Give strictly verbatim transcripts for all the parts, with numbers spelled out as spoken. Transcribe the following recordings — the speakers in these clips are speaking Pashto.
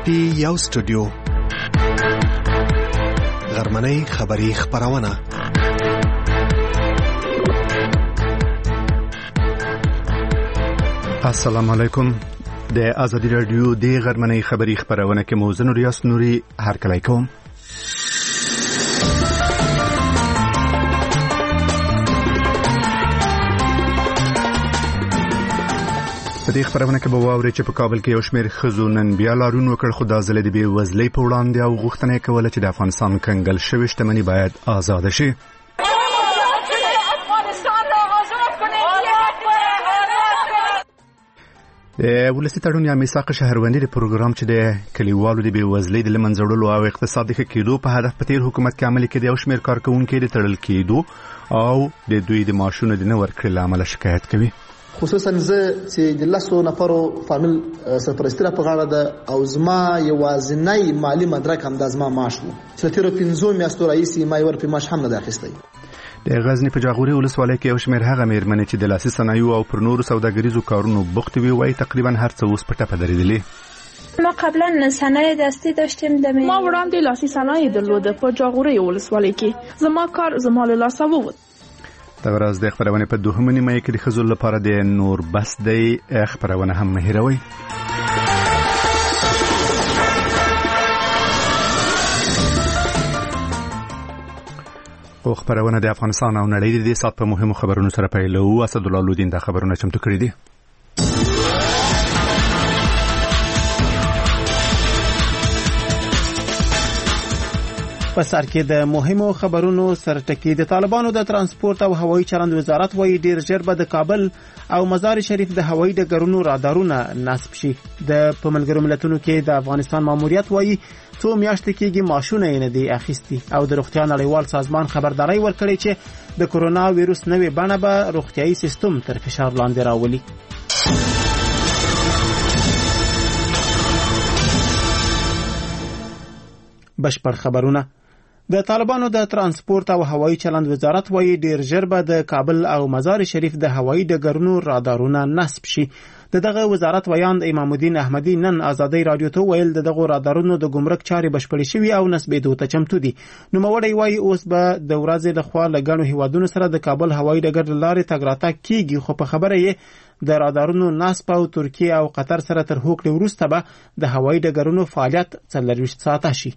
ټي یو سټوډیو غرمنۍ خبری خبرونه. السلام علیکم. د آزادی رادیو د غرمنۍ خبری خبرونه کې موزن ریاست نوري هر کله کوم. په دې خبرونه کې به واوري چې په کابل کې یو شمېر ښځو نن بیا لاریون وکړ، خو دا ځل د بې وزلۍ په وړاندې او غوښتنه یې کوله چې د افغانستان کنګل شوې شتمني باید آزاده شي. د ولسي تړون یا میثاق شهروندي د پروګرام چې د کلیوالو د بې وزلۍ د له منځه وړلو او اقتصادي ښه کېدو په هدف په تیر حکومت کې عملي کېده، یو شمېر کارکوونکي د تړل کېدو او د دوی د معاشونو د نه ورکړې له امله شکایت کوي. خصوصا زه چې د لسو نفرو فامیل سرپرستی را په غاړه ده او زما یوازینی مالی مدرک هم د زما معاش و چې تیرو پنځو میاشتو راهیسې ما یې ور په معاش هم نه ده اخیستی. د غزني په جاغوري ولسوالۍ کې یو شمېر هغه مېرمنې چې د لاسي صنایعو او پر نورو سوداګریزو کارونو بوختې وي وایي تقریبا هر څه اوس په ټپه درېدلي. ما قبلا صنایع دستی داشتیم دمی ما وړاندې لاسي صنایع درلوده په جاغوري ولسوالۍ کې. زما کار زما له لاسه ووت. دغه راز د خبرونه په دوهمه نیمه کې د ښځو لپاره د نور بس دی خبرونه هم مه هېروئ. خو خبرونه د افغانستان او نړۍ د دې سات په مهمو خبرونو سره پیلوو. اسدالله لودین دا خبرونه چمتو کړي دي. په سر کې د مهمو خبرونو سرټکی د طالبانو د ترانسپورت او هوایي چلند وزارت وایي ډیر ژر به د کابل او مزار شریف د هوایي ډګرونو رادارونه نصب شي. د په ملګرو ملتونو کې د افغانستان ماموریت وایي څو میاشتې کېږي معاشونه یې نه دي اخیستي او د روغتیا نړیوال سازمان خبرداري ورکړې چې د کرونا وایروس نوې بڼه به روغتیايي سیستم تر فشار لاندې راولي. بشپړ خبرونه. د طالبانو د ترانسپورت او هوایي چلند وزارت وایي ډیر ژر به د کابل او مزار شریف د هوایي ډګرونو رادارونه نصب شي. د دغه وزارت ویاند امام الدین احمدی نن آزادی رادیو ته ویل د دغه رادارونو د ګمرک چارې بشپړې شوي او نصبېدو ته چمتو دي. نوموړی وایي اوس به د ورځې لخوا له ګڼو هیوادونو سره د کابل هوایي ډګر له لارې تګ راتګ کیږي، خو په خبره یې د رادارونو نصب او ترکیه او قطر سره تر هوکړې وروسته به د هوایي ډګرونو فعالیت څلرویشت ساعته شي.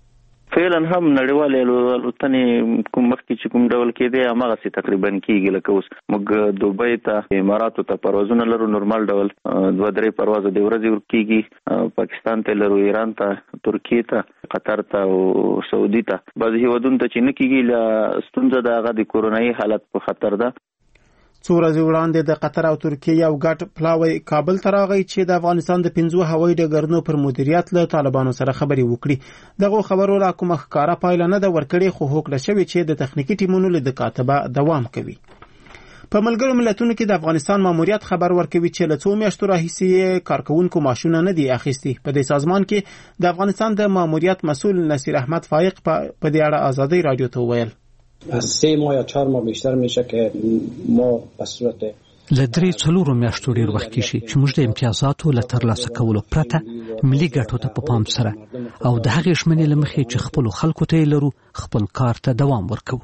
فعلا هم نړیوالې الوتنې کوم مخکې چې کوم ډول کېدی هماغسې تقریبا کېږي. لکه اوس موږ دوبۍ ته اماراتو ته پروازونه لرو، نورمال ډول دوه درې پروازه د ورځې کېږي. پاکستان ته لرو، ایران ته، ترکیې ته، قطر ته او سعودي ته. بعضې هېوادونو ته چې نه کېږي له ستونزه د هغه د کورونایي حالت په خطر ده. څو ورځې وړاندې د قطر او ترکیې یو ګډ پلاوی کابل ته راغی چې د افغانستان د پنځو هوایي ډګرونو پر مدیریت له طالبانو سره خبرې وکړي. دغه خبرو را کومه ښکاره پایله نه ده ورکړې، خو هوکړه شوې چې د تخنیکي ټیمونو له کاتبه دوام کوي. په ملګرو ملتونو کې د افغانستان ماموریت خبر ورکوي چې له څو میاشتو راهیسې کارکوونکو معاشونه نه دي اخیستي. په دې سازمان کې د افغانستان د ماموریت مسؤل نصیر احمد فایق په دې اړه آزادی رادیو ته ویل از سه ماه یا چهار ماه بیشتر میشه که ما به صورت لدرې څلورو میاشتو ډیر وخت کې شي چې موږ د امتیازاتو له ترلاسه کولو پرته ملي ګټو ته په پام سره او د هغې ژمنې له مخې چې خپلو خلکو ته یې لرو خپل کار ته دوام ورکوو.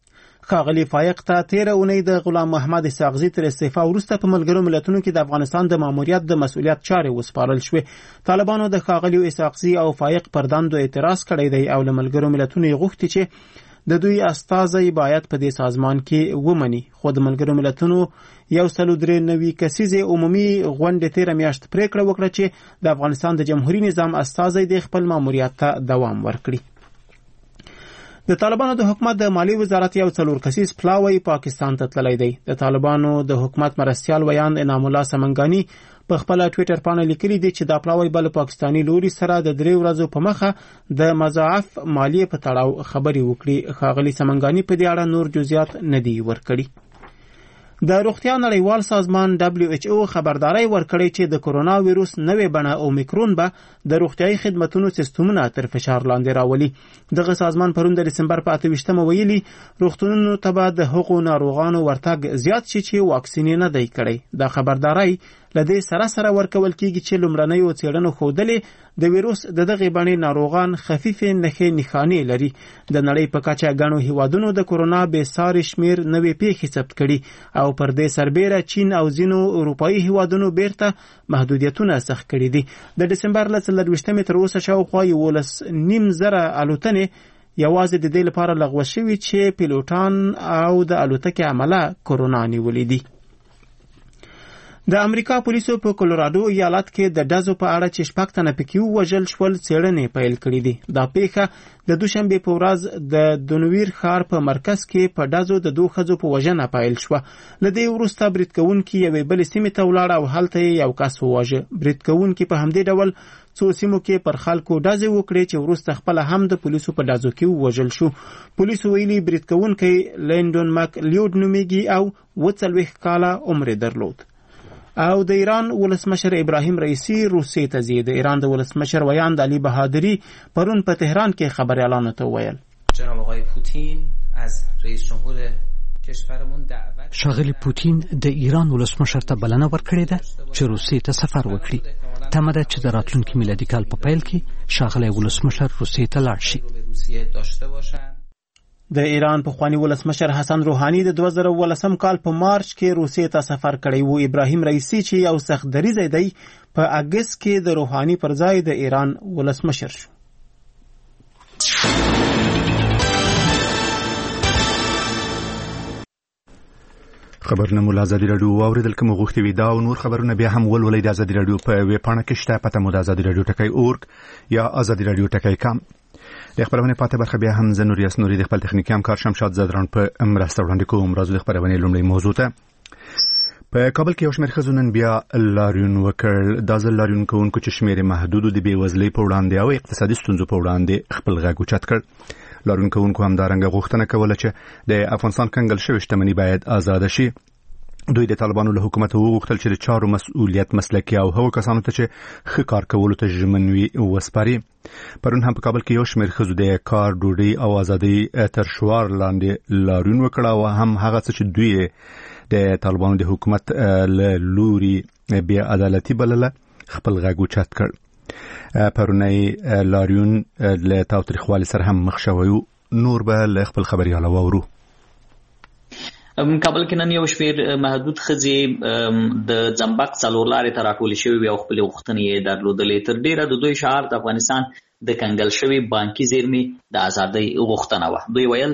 ښاغلي فایق ته تېره اونۍ د غلام محمد اسحاقزي تر استعفا وروسته په ملګرو ملتونو کې د افغانستان د ماموریت د مسؤلیت چارې وسپارل شوې. طالبانو د ښاغلي اسحاقزي او فایق پر دندو اعتراض کړی دی او له ملګرو ملتونو یې غوښتي چې د دوی استازی باید په دې سازمان کې ومني. خو د ملګرو ملتونو یو سل او درې نوي کسیزې عمومي غونډې تېره میاشت پریکړه وکړه چې د افغانستان د جمهوریت نظام استازی د خپل ماموریت ته دوام ورکړي. د طالبانو د حکومت د مالی وزارت یو څلور کسیز پلاوی پاکستان ته تللی دی. د طالبانو د حکومت مرستیال ویاند انعام الله سمنګانی په خپل ټوئیټر باندې لیکلي دي چې دا پلاوی بل پاکستانی لوري سره د درې ورځو په مخه د مضاعف مالیې په تړاو خبري وکړي. ښاغلي سمنګانی په دې اړه نور جزئیات نه دي ورکړي. د روغتیا نړیوال سازمان دبليو ایچ او خبرداري ورکړې چې د کرونا وایروس نوې بڼه اومیکرون به د روغتیايي خدماتو سیستمونه تر فشار لاندې راولي. دغه سازمان پرون د دسمبر په اته ویشتمه ویلي روغتونونو ته به د حقوقو ناروغانو ورتګ زیات شي چې واکسین نه دی کړی. دا خبرداري لدې سره سره ورکول کیږي چې لومړنیو څېړنو ښودلې د ویروس د دغې بڼې ناروغان خفیفې نښې نښانې لري. د نړۍ په کچه ګڼو هیوادونو د کورونا بې ساري شمېر نوې پیښې ثبت کړي او پر دې سربیره چین او ځینو اروپایي هیوادونو بیرته محدودیتونه سخت کړي دي. د ډسمبر له څلرویشتمې تر اوسه شاوخوا یولس نیم زره الوتنې یوازې د دې لپاره لغوه شوي چې پیلوټان او د الوتکې عمله کورونا نیولې دي. د امریکا پولیسو په کولوراډو ایالت کې د ډزو په اړه چې شپږ تنه پکې ووژل شول څېړنې پیل کړې دي. دا پیښه د دوشنبې په ورځ د دونویر ښار په مرکز کې په ډزو د دوه ښځو په وژنه پیل شوه. له دې وروسته برید کوونکي یوې بلې سیمې ته ولاړ او هلته یې یو کس وواژه. برید کوونکي په همدې ډول څو سیمو کې پر خلکو ډزې وکړې چې وروسته خپله هم د پولیسو په ډزو کې ووژل شو. پولیسو ویلي برید کوونکی لینډون مک لیود نومیږي او اوه څلوېښت کاله عمر درلود. او د ایران ولسمشر ابراهیم رئیسی روسیې ته ځي. د ایران د ولسمشر ویاند علي بهادری پرون په تهران کې خبریالانو ته وویل جناب آقای پوتین از رئیس جمهور کشورمون دعوت شاغلی پوتین د ایران ولسمشر ته بلنه ورکړې ده چې روسیې ته سفر وکړي. تمه ده چې د راتلونکي میلادي کال په پیل کې شاغلی ولسمشر روسیې ته لاړ شي. د ایران پخوانی ولسمشر حسن روحانی د دوه زره اوولسم کال په مارچ کې روسیې ته سفر کړی و. ابراهیم رئیسی چې یو سخت دریځی دی په اګست کې د روحانی پر ځای د ایران ولسمشر شو. خبرونه مو ازادي رادیو واوریدل. کوم غوښتي وي دا او نور خبرونه بیا هم ولولئ د ازادي رادیو په ویب پاڼه کې شته. پته مو د ازادي رادیو ټکی اورګ یا ازادي رادیو ټکی کام. د خبرونه پاتې برخه بیا هم زه نوریاس نوري د خپل تخنیکي همکار شمشاد زدران په مرسته وړاندې کوم. راځو د خبرونه لومړی موضوع ته. په کابل کې یو شمېر ښځو نن بیا لاریون وکړ. دا ځل لاریون کوونکو چې شمېر محدود د بېوزلۍ په وړاندې او اقتصادي ستونزو په وړاندې خپل غږ اوچت کړ. لاریون کوونکو همدارنګه غوښتنه کوله چې د افغانستان کنګل شوې شتمني باید آزاد شي. دوی د طالبانو له حکومت وغوښتل چې د چارو مسؤلیت مسلکي او هغو کسانو ته چې ښه کار کولو ته ژمن وي وسپاري. پرون هم په کابل کې یو شمېر ښځو د کار ډوډۍ او ازادۍ تر شعار لاندې لاریون وکړ او هم هغه څه چې دوی د طالبانو د حکومت له لوري بې عدالتي بلله خپل غږ اوچت کړ. پرونی لاریون له تاوتریخوالي سره هم مخ شوی. نور به له خپل خبرياله واورو. کابل کې نن یو شمېر محدود ښځې د زمبق څلور لارې ته راټولې شوې او خپلې غوښتنې یې درلودلې. تر ډېره د دوی شعار د افغانستان د کنګل شوې بانکي زیرمې د ازادۍ غوښتنه وه. دوی ویل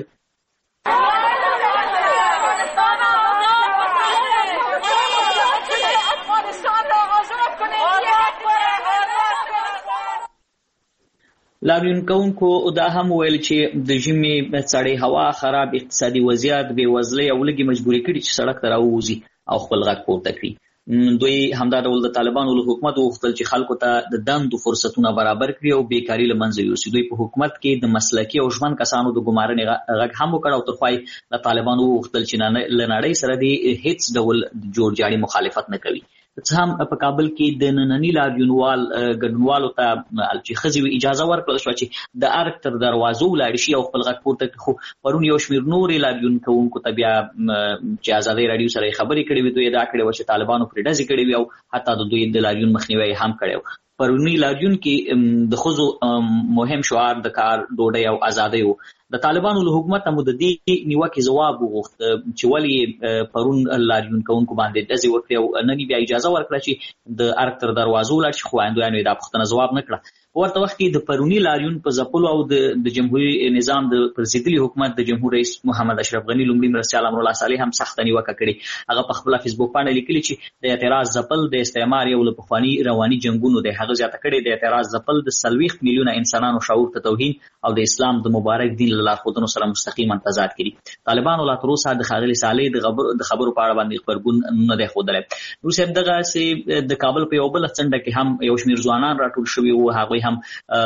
لاریون کوونکو دا هم ویل چې د ژمي سړې هوا، خراب اقتصادي وضعیت، بېوزلۍ او لږې مجبوري کړي چې سړک ته راووځي او خپل غږ پورته کړي. دوی همدا ډول د طالبانو له حکومت وغوښتل چې خلکو ته د دندو فرصتونه برابر کړي او بیکاري له منځه یوسي. دوی په حکومت کې د مسلکي او ژمن کسانو د ګمارنې غږ هم وکړ او تر پای له طالبانو وغوښتل چې له نړۍ سره د هیڅ ډول جوړجاړي مخالفت نه کوي. څه هم په کابل کې د ننني لاریونوال ګډونوالو ته چې ښځې اجازه ورکړل شوه چې د ارګ تر دروازو ولاړې شي او خپل غږ پورته کړي. خو پرون یو شمېر نورې لاریون کوونکو ته بیا چې ازادۍ راډیو سره خبرې کړې وې، دوی ادعا کړې وه چې طالبانو پرې ډزې کړې وې او حتی د دوی د لاریون مخنیوی هم کړی و. پرونی لاریون کې د ښځو مهم شعار د کار، ډوډۍ او ازادۍ و. د طالبانو له حکومت هم د دې نیوکې ځواب وغوښت چې ولې پرون لاریون کوونکو باندې ډزې وکړې او نن بیا اجازه ورکړه چې د ارګ تر دروازو ولاړ شي. خو وایندویانو یې دا پوښتنه ځواب نه کړه. په ورته وخت کې د پروني لاریون په ځپلو او د جمهوري نظام د پرضدلي حکومت د جمهور رئیس محمد اشرف غني لومړي مرستیال امرالله صالح هم سخته نیوکه کړې. هغه په خپله فیسبوک باندې لیکلي چې د اعتراض ځپل د استعمار یو له پخواني رواني جنګونو دی. هغه زیاته کړې د اعتراض ځپل د څلوېښت میلیونه انسانانو شعور ته توهین او د اسلام د مبارک دین له لارښودنو سره مستقیما تضاد کړي. طالبانو لا تر اوسه د ښاغلي صالح د خبرو په اړه باندې غبرګون نه دی ښودلی. روسیه دغسې د کابل په یو بله څنډه کې هم یو شمېر ځوانان راټول شوي وو. هغوی هم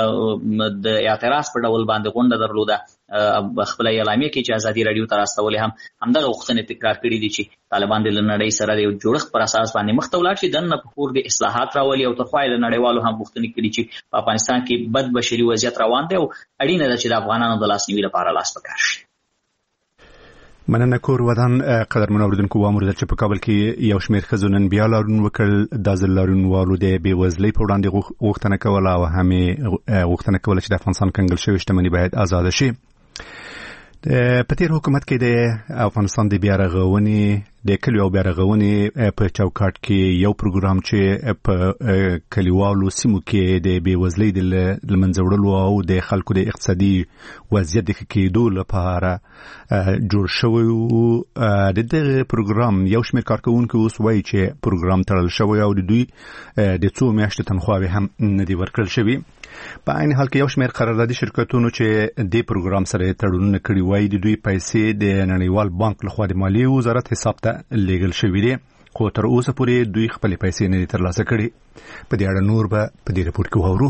د اعتراض په ډول باندې غونډه درلوده. خپله اعلامیه کې چې ازادي راډیو ته راستولې هم همدغه غوښتنې تکرار کړي دي چې طالبان د نړۍ سره د یو جوړښت پر اساس باندې مخ ته ولاړ شي، دننه په کور د اصلاحات راولي او تر خوا یې له نړیوالو هم غوښتنې کړي چې په افغانستان کې بد بشري وضعیت روان دی او اړینه ده چې د افغانانو د لاسنیوي لپاره لاس په کار شي. مننه کور ودان قدرمن اوریدونکو و امر چې په کابل کې یو شمېر ښځو نن بیا لاریون وکړ. د ځل لاریونوالو د بېوزلۍ په وړاندې غوښتنه کوله او همې غوښتنه کوله چې د افغانستان کنګل شوې شتمني باید آزاده شي. په تیر حکومت کې د افغانستان د بیا رغونې د کلیو او بیا رغونې په چوکاټ کې یو پروګرام چې په کلیوالو سیمو کې د بېوزلۍ د له منځه وړلو او د خلکو د اقتصادي وضعیت د ښه کېدو لپاره جوړ شوی و. د دغه پروګرام یو شمېر کارکوونکي اوس وایي چې پروګرام تړل شوی او د دوی د څو میاشتو تنخواوې هم نه دي ورکړل شوي. په عین حال کې یو شمېر قراردادي شرکتونو چې د پروګرام سره تړونونه کړي وایي د دوی پیسې د نړیوال بانک لخوا د مالیې وزارت حساب ته لیږل شوي دي، خو تر اوسه پورې دوی خپلې پیسې نه دي ترلاسه کړي. په دې اړه نور به په دې رپورټ کې واورو.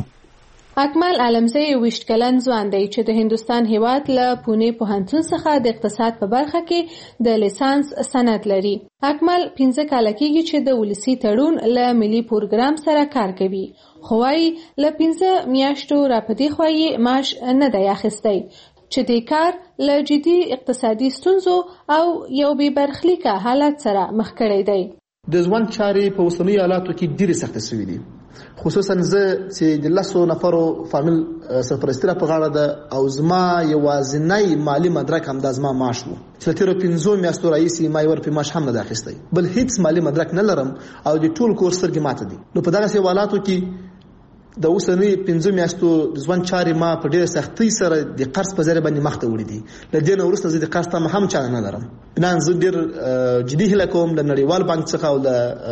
اکمل عالمزی ویشت کلن ځوان دی چې د هندستان هیواد له پونه پوهنتون څخه د اقتصاد په برخه کې د لیسانس سند لري. اکمل پنځه کاله کېږي چې د ولسی تړون له ملي پروګرام سره کار کوي، خو وايي له پنځه میاشتو راپدې خوایي معاش نه دی اخیستی چې د کار له جدي اقتصادي ستونزو او یو بې برخلیکه حالت سره مخ کړی دی. د ژوند چارې په اوسنیو حالاتو کې ډېرې سختې شوي دي، خصوصا زه چې د لسو نفرو فامیل سرپرستی را په غاړه ده او زما یوازینی مالی مدرک هم د زما معاش و چې له تېرو پنځو میاشتو راهیسې ما یې ورپې معاش هم نه دی اخیستی، بل هیڅ مالی مدرک نه لرم او د ټول کور سترګې ماته دي. نو په دغسې حالاتو کې د اوسنی پنځو میاشتو د ژوند چارې ما په ډېره سختۍ سره د قرض په ذریعه باندې مخ ته وړي دي. له دې نه وروسته زه د قرض تمه هم چاره نه لرم. بنان زه ډېر جدي هیله کوم له نړیوال بانک څخه او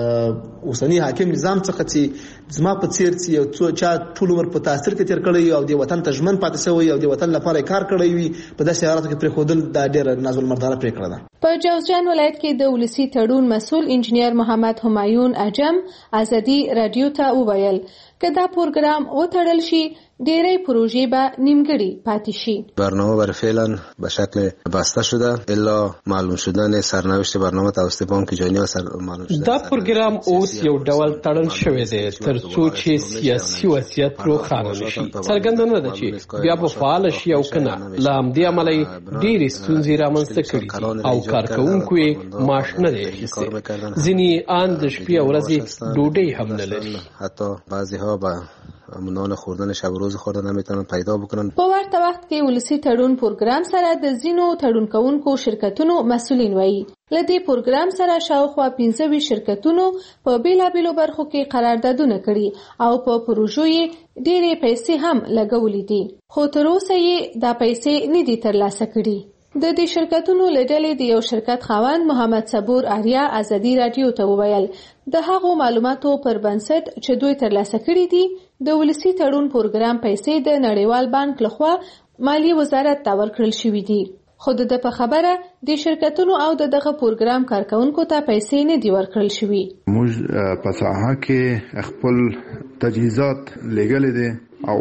له اوسني حاکم نظام څخه چې زما په څېر چې یو څو چا ټول عمر په تاثیر کې تېر کړی او د وطن ته ژمن پاتې شوی او د وطن لپاره کار کړی وي، په داسې حالاتو کې پرېښودل دا ډېره نازالمردانه پرېکړه ده. په جوزجان ولایت کې د ولسی تړون مسؤل انجنیر محمد همایون اجم ازادي رادیو ته وویل که دا پروګرام وتړل شي ډیری پروژې به نیمګړي پاتې شي. برنامه برای فعلا به شکل بسته شده الا معلوم شدن سرنوشت برنامه توسط بانک جهانی و سر معلوم شدن دا پروګرام اوس یو ډول تړل شوی دی ترڅو چې سیاسي وضعیت روښانه نشي. څرګنده نه ده چې بیا به فعال شي او کنه. له همدې امله ډېرې ستونزې رامنځته کړي او کارکوونکو یې معاش نه دی اخیستی. ځینې ان د شپې او ورځې ډوډۍ هم نه لري. حتی بعضی‌ها به نان خوردن شب و روز خوردن نمیتونن پیدا بکنن. په ورته وخت کې ولسی تړون پروګرام سره د ځینو تړون کوونکو شرکتونو مسؤلین وایي له دې پروګرام سره شاوخوا پنځه ویشت شرکتونو په بیلابیلو برخو کې قراردادونه کړي او په پروژو یې ډېرې پیسې هم لګولې دي، خو تر اوسه یې دا پیسې نه دي ترلاسه کړي. د دې شرکتونو له ډلې د یو شرکت خاوند محمد صبور آریا ازادي رادیو ته وویل د هغو معلوماتو پر بنسټ چې دوی ترلاسه کړي دي د ولسی تړون پروګرام پیسې د نړیوال بانک لخوا مالی وزارت ته ورکړل شوې دي، خو د په خبره د شرکتونو او دغه پروګرام کارکونکو ته پیسې نه دي ورکړل شوې. موږ په ساحه کې خپل تجهیزات لګلې دي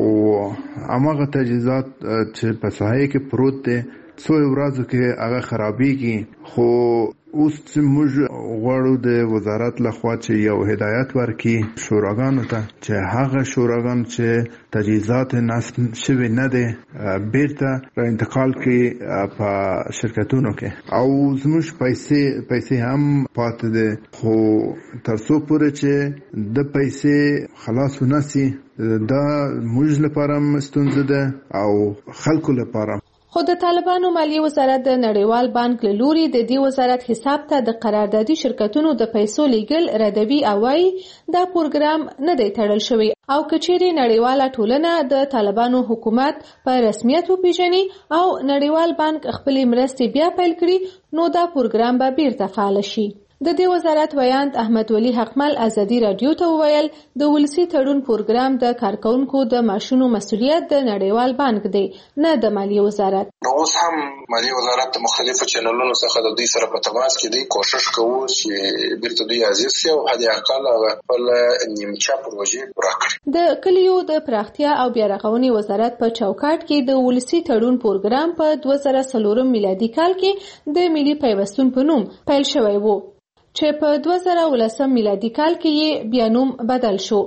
او هغه تجهیزات چې په ساحه کې پروت دي څو ورځو کې هغه خرابېږي، خو اوس موږ غواړو د وزارت لخوا چې یو هدایت ورکړي شوراګانو ته چې هغه شوراګان چې تجهیزات نصب شوي نه دي بیرته را انتقال کړي په شرکتونو کې او زموږ پیسې پیسې هم پاتې دي، خو تر څو پورې چې د پیسې خلاص ونسي دا موږ لپاره ستونزه ده او خلکو لپاره. خو د طالبانو مالی وزارت د نړیوال بانک له لوري د دې وزارت حساب ته د قراردادي شرکتونو د پیسو لیږل ردوي او وايي دا پروګرام نه دی تړل شوی او کچېرې نړیواله ټولنه د طالبانو حکومت په رسمیت وپیژني او نړیوال بانک خپلې مرستې بیا پیل کړي نو دا پروګرام به بیرته فعال شي. د دې وزارت ویاند احمد ولی حقمل ازادي رادیو ته وویل د ولسی تړون پروګرام د کارکونکو د معاشونو مسؤلیت د نړیوال بانک دی نه د مالی وزارت. نو اوس هم مالی وزارت د مختلفو چینلونو څخه د دوی سره په تماس کې دی، کوشش کوو چې بیرته دوی عزیز شي او حد اقل خپل نیمچه پروژې پوره کړي. د کلیو د پراختیا او بیا رغونې وزارت په چوکاټ کې د ولسی تړون پروګرام په دوه زره څلورم میلادي کال کې د ملي پیوستون په نوم پیل شوی و چې په دوه زره ولسم میلادي کال کې یې بیا نوم بدل شو.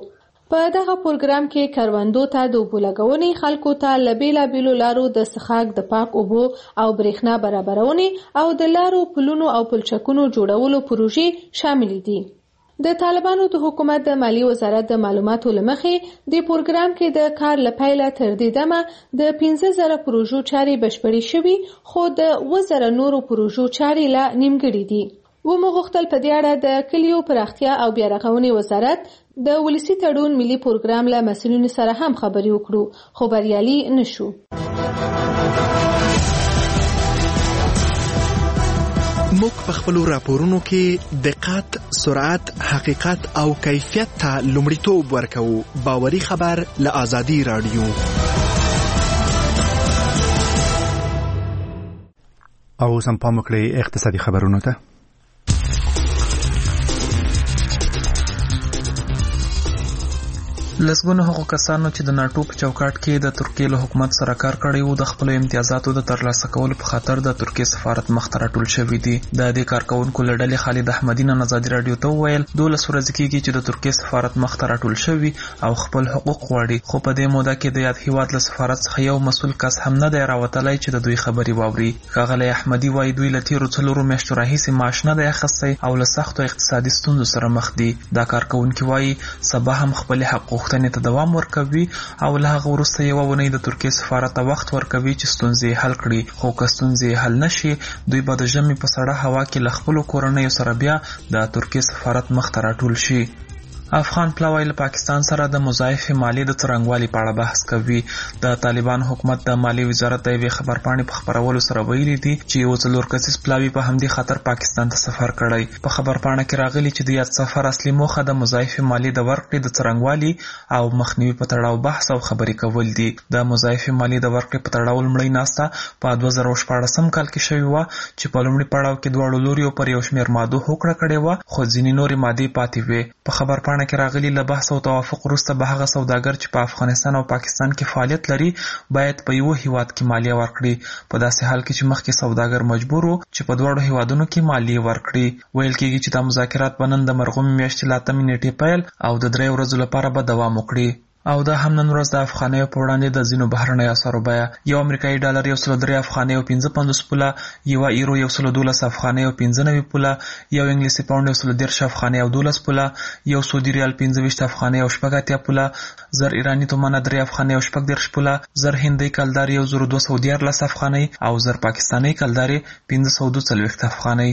په دغه پروګرام کې کروندو ته د اوبو لګونې، خلکو ته له بېلابېلو لارو د څښاک د پاک اوبو او برېښنا برابرونې او د لارو، پلونو او پلچکونو جوړولو پروژې شامل دي. د طالبانو د حکومت د مالی وزارت د معلوماتو له مخې د پروګرام کې د کار له پیله تر دې دمه د پنځه زره پروژو چارې بشپړې شوي، خو د اووه زره نورو پروژو چارې لا نیمګړې دي. ومو غوښتل په دې اړه د کلیو پراختیا او بیا رغونې وزارت د ولسي تړون ملي پروګرام له مسؤلینو سره هم خبرې وکړو، خو بریالي نشو. موږ په خپلو راپورونو کې دقت، سرعت، حقیقت او کیفیت ته لومړیتوب ورکوو. باوري خبر له آزادي رادیو. او سم پام وکړئ اقتصادي خبرونو ته. لسګونه هغو کسانو چې د ناټو په چوکاټ کې د ترکیې له حکومت سره کار کړی وو د خپلو امتیازاتو د ترلاسه کولو په خاطر د ترکیې سفارت مخ ته راټول شوي دي. د دې کارکونکو له ډلې خالد احمدي نن ازادي راډیو ته وویل دولس ورځې کېږي چې د ترکیې سفارت مخ ته راټول شوي او خپل حقوق غواړي، خو په دې موده کې د یاد هیواد له سفارت څخه یو مسؤل کس هم نه دی راوتلی چې د دوی خبرې واوري. ښاغلی احمدي وایي دوی له تېرو څلورو میاشتو راهیسې معاش نه دی اخیستی او له سختو اقتصادي ستونزو سره مخ دي. دا کارکونکي وایي سبا هم خپلې حق غوښتنې ته دوام ورکوي او له هغه وروسته یوه اونۍ د ترکیې سفارت ته وخت ورکوي چې ستونزې حل کړي، خو که ستونزې حل نشي دوی به د ژمي په سړه هوا کې له خپلو کورنیو سره بیا د ترکیې سفارت مخ ته راټول شي. افغان پلاوی له پاکستان سره د مضاعف مالیې د څرنګوالي په اړه بحث کوي. د طالبان حکومت د مالی وزارت د یوې خبرپاڼې په خپرولو سره ویلي دي چې یو څلور کسیز پلاوی په همدې خاطر پاکستان ته سفر کړی. په خبرپاڼه کې راغلي چې د یاد سفر اصلي موخه د مضاعف مالیې د ورکړې د څرنګوالي او مخنیوي په تړاو بحث او خبرې کول دي. د مضاعف مالیې د ورکړې په تړاو لومړۍ ناسته په دوه زره شپاړسم کال کې شوې وه چې په لومړي پړاو کې دواړو لوریو پر یو شمېر مادو هوکړه کړې وه، خو ځینې نورې مادې پاتې وې. په خبرپاڼه کې راغلي له بحث او توافق وروسته به هغه سوداګر چې په افغانستان او پاکستان کې فعالیت لري باید په یو هیواد کې مالیه ورکړي، په داسې حال کې چې مخکې سوداګر مجبور وو چې په دواړو هیوادونو کې مالیه ورکړي. ویل کېږي چې دا مذاکرات به نن د مرغومې میاشتې له اتمې نیټې پیل او د درې ورځو لپاره به دوام وکړي. او دا هم نن ورځ د افغانیو په وړاندې د ځینو بهرنیو اسعارو بیه یو امریکایي ډالر یو سلو درې افغانۍ او پنځه پنځوس پوله، یوه ایرو یو سلو دولس افغانۍ او پنځه نوي پوله، یو انګلیسي پاونډ یو سلو دېرش افغانۍ او دولس پوله، یو سعودي ریال پنځه ویشت افغانۍ او شپږ اتیا پوله، زر ایراني تومانه درې افغانۍ او شپږ دېرش پوله، زر هندۍ کلدارې یو زر دوه سوه دیارلس افغانۍ او زر پاکستانۍ کلدارې پنځه سوه دوه څلوېښت افغانۍ.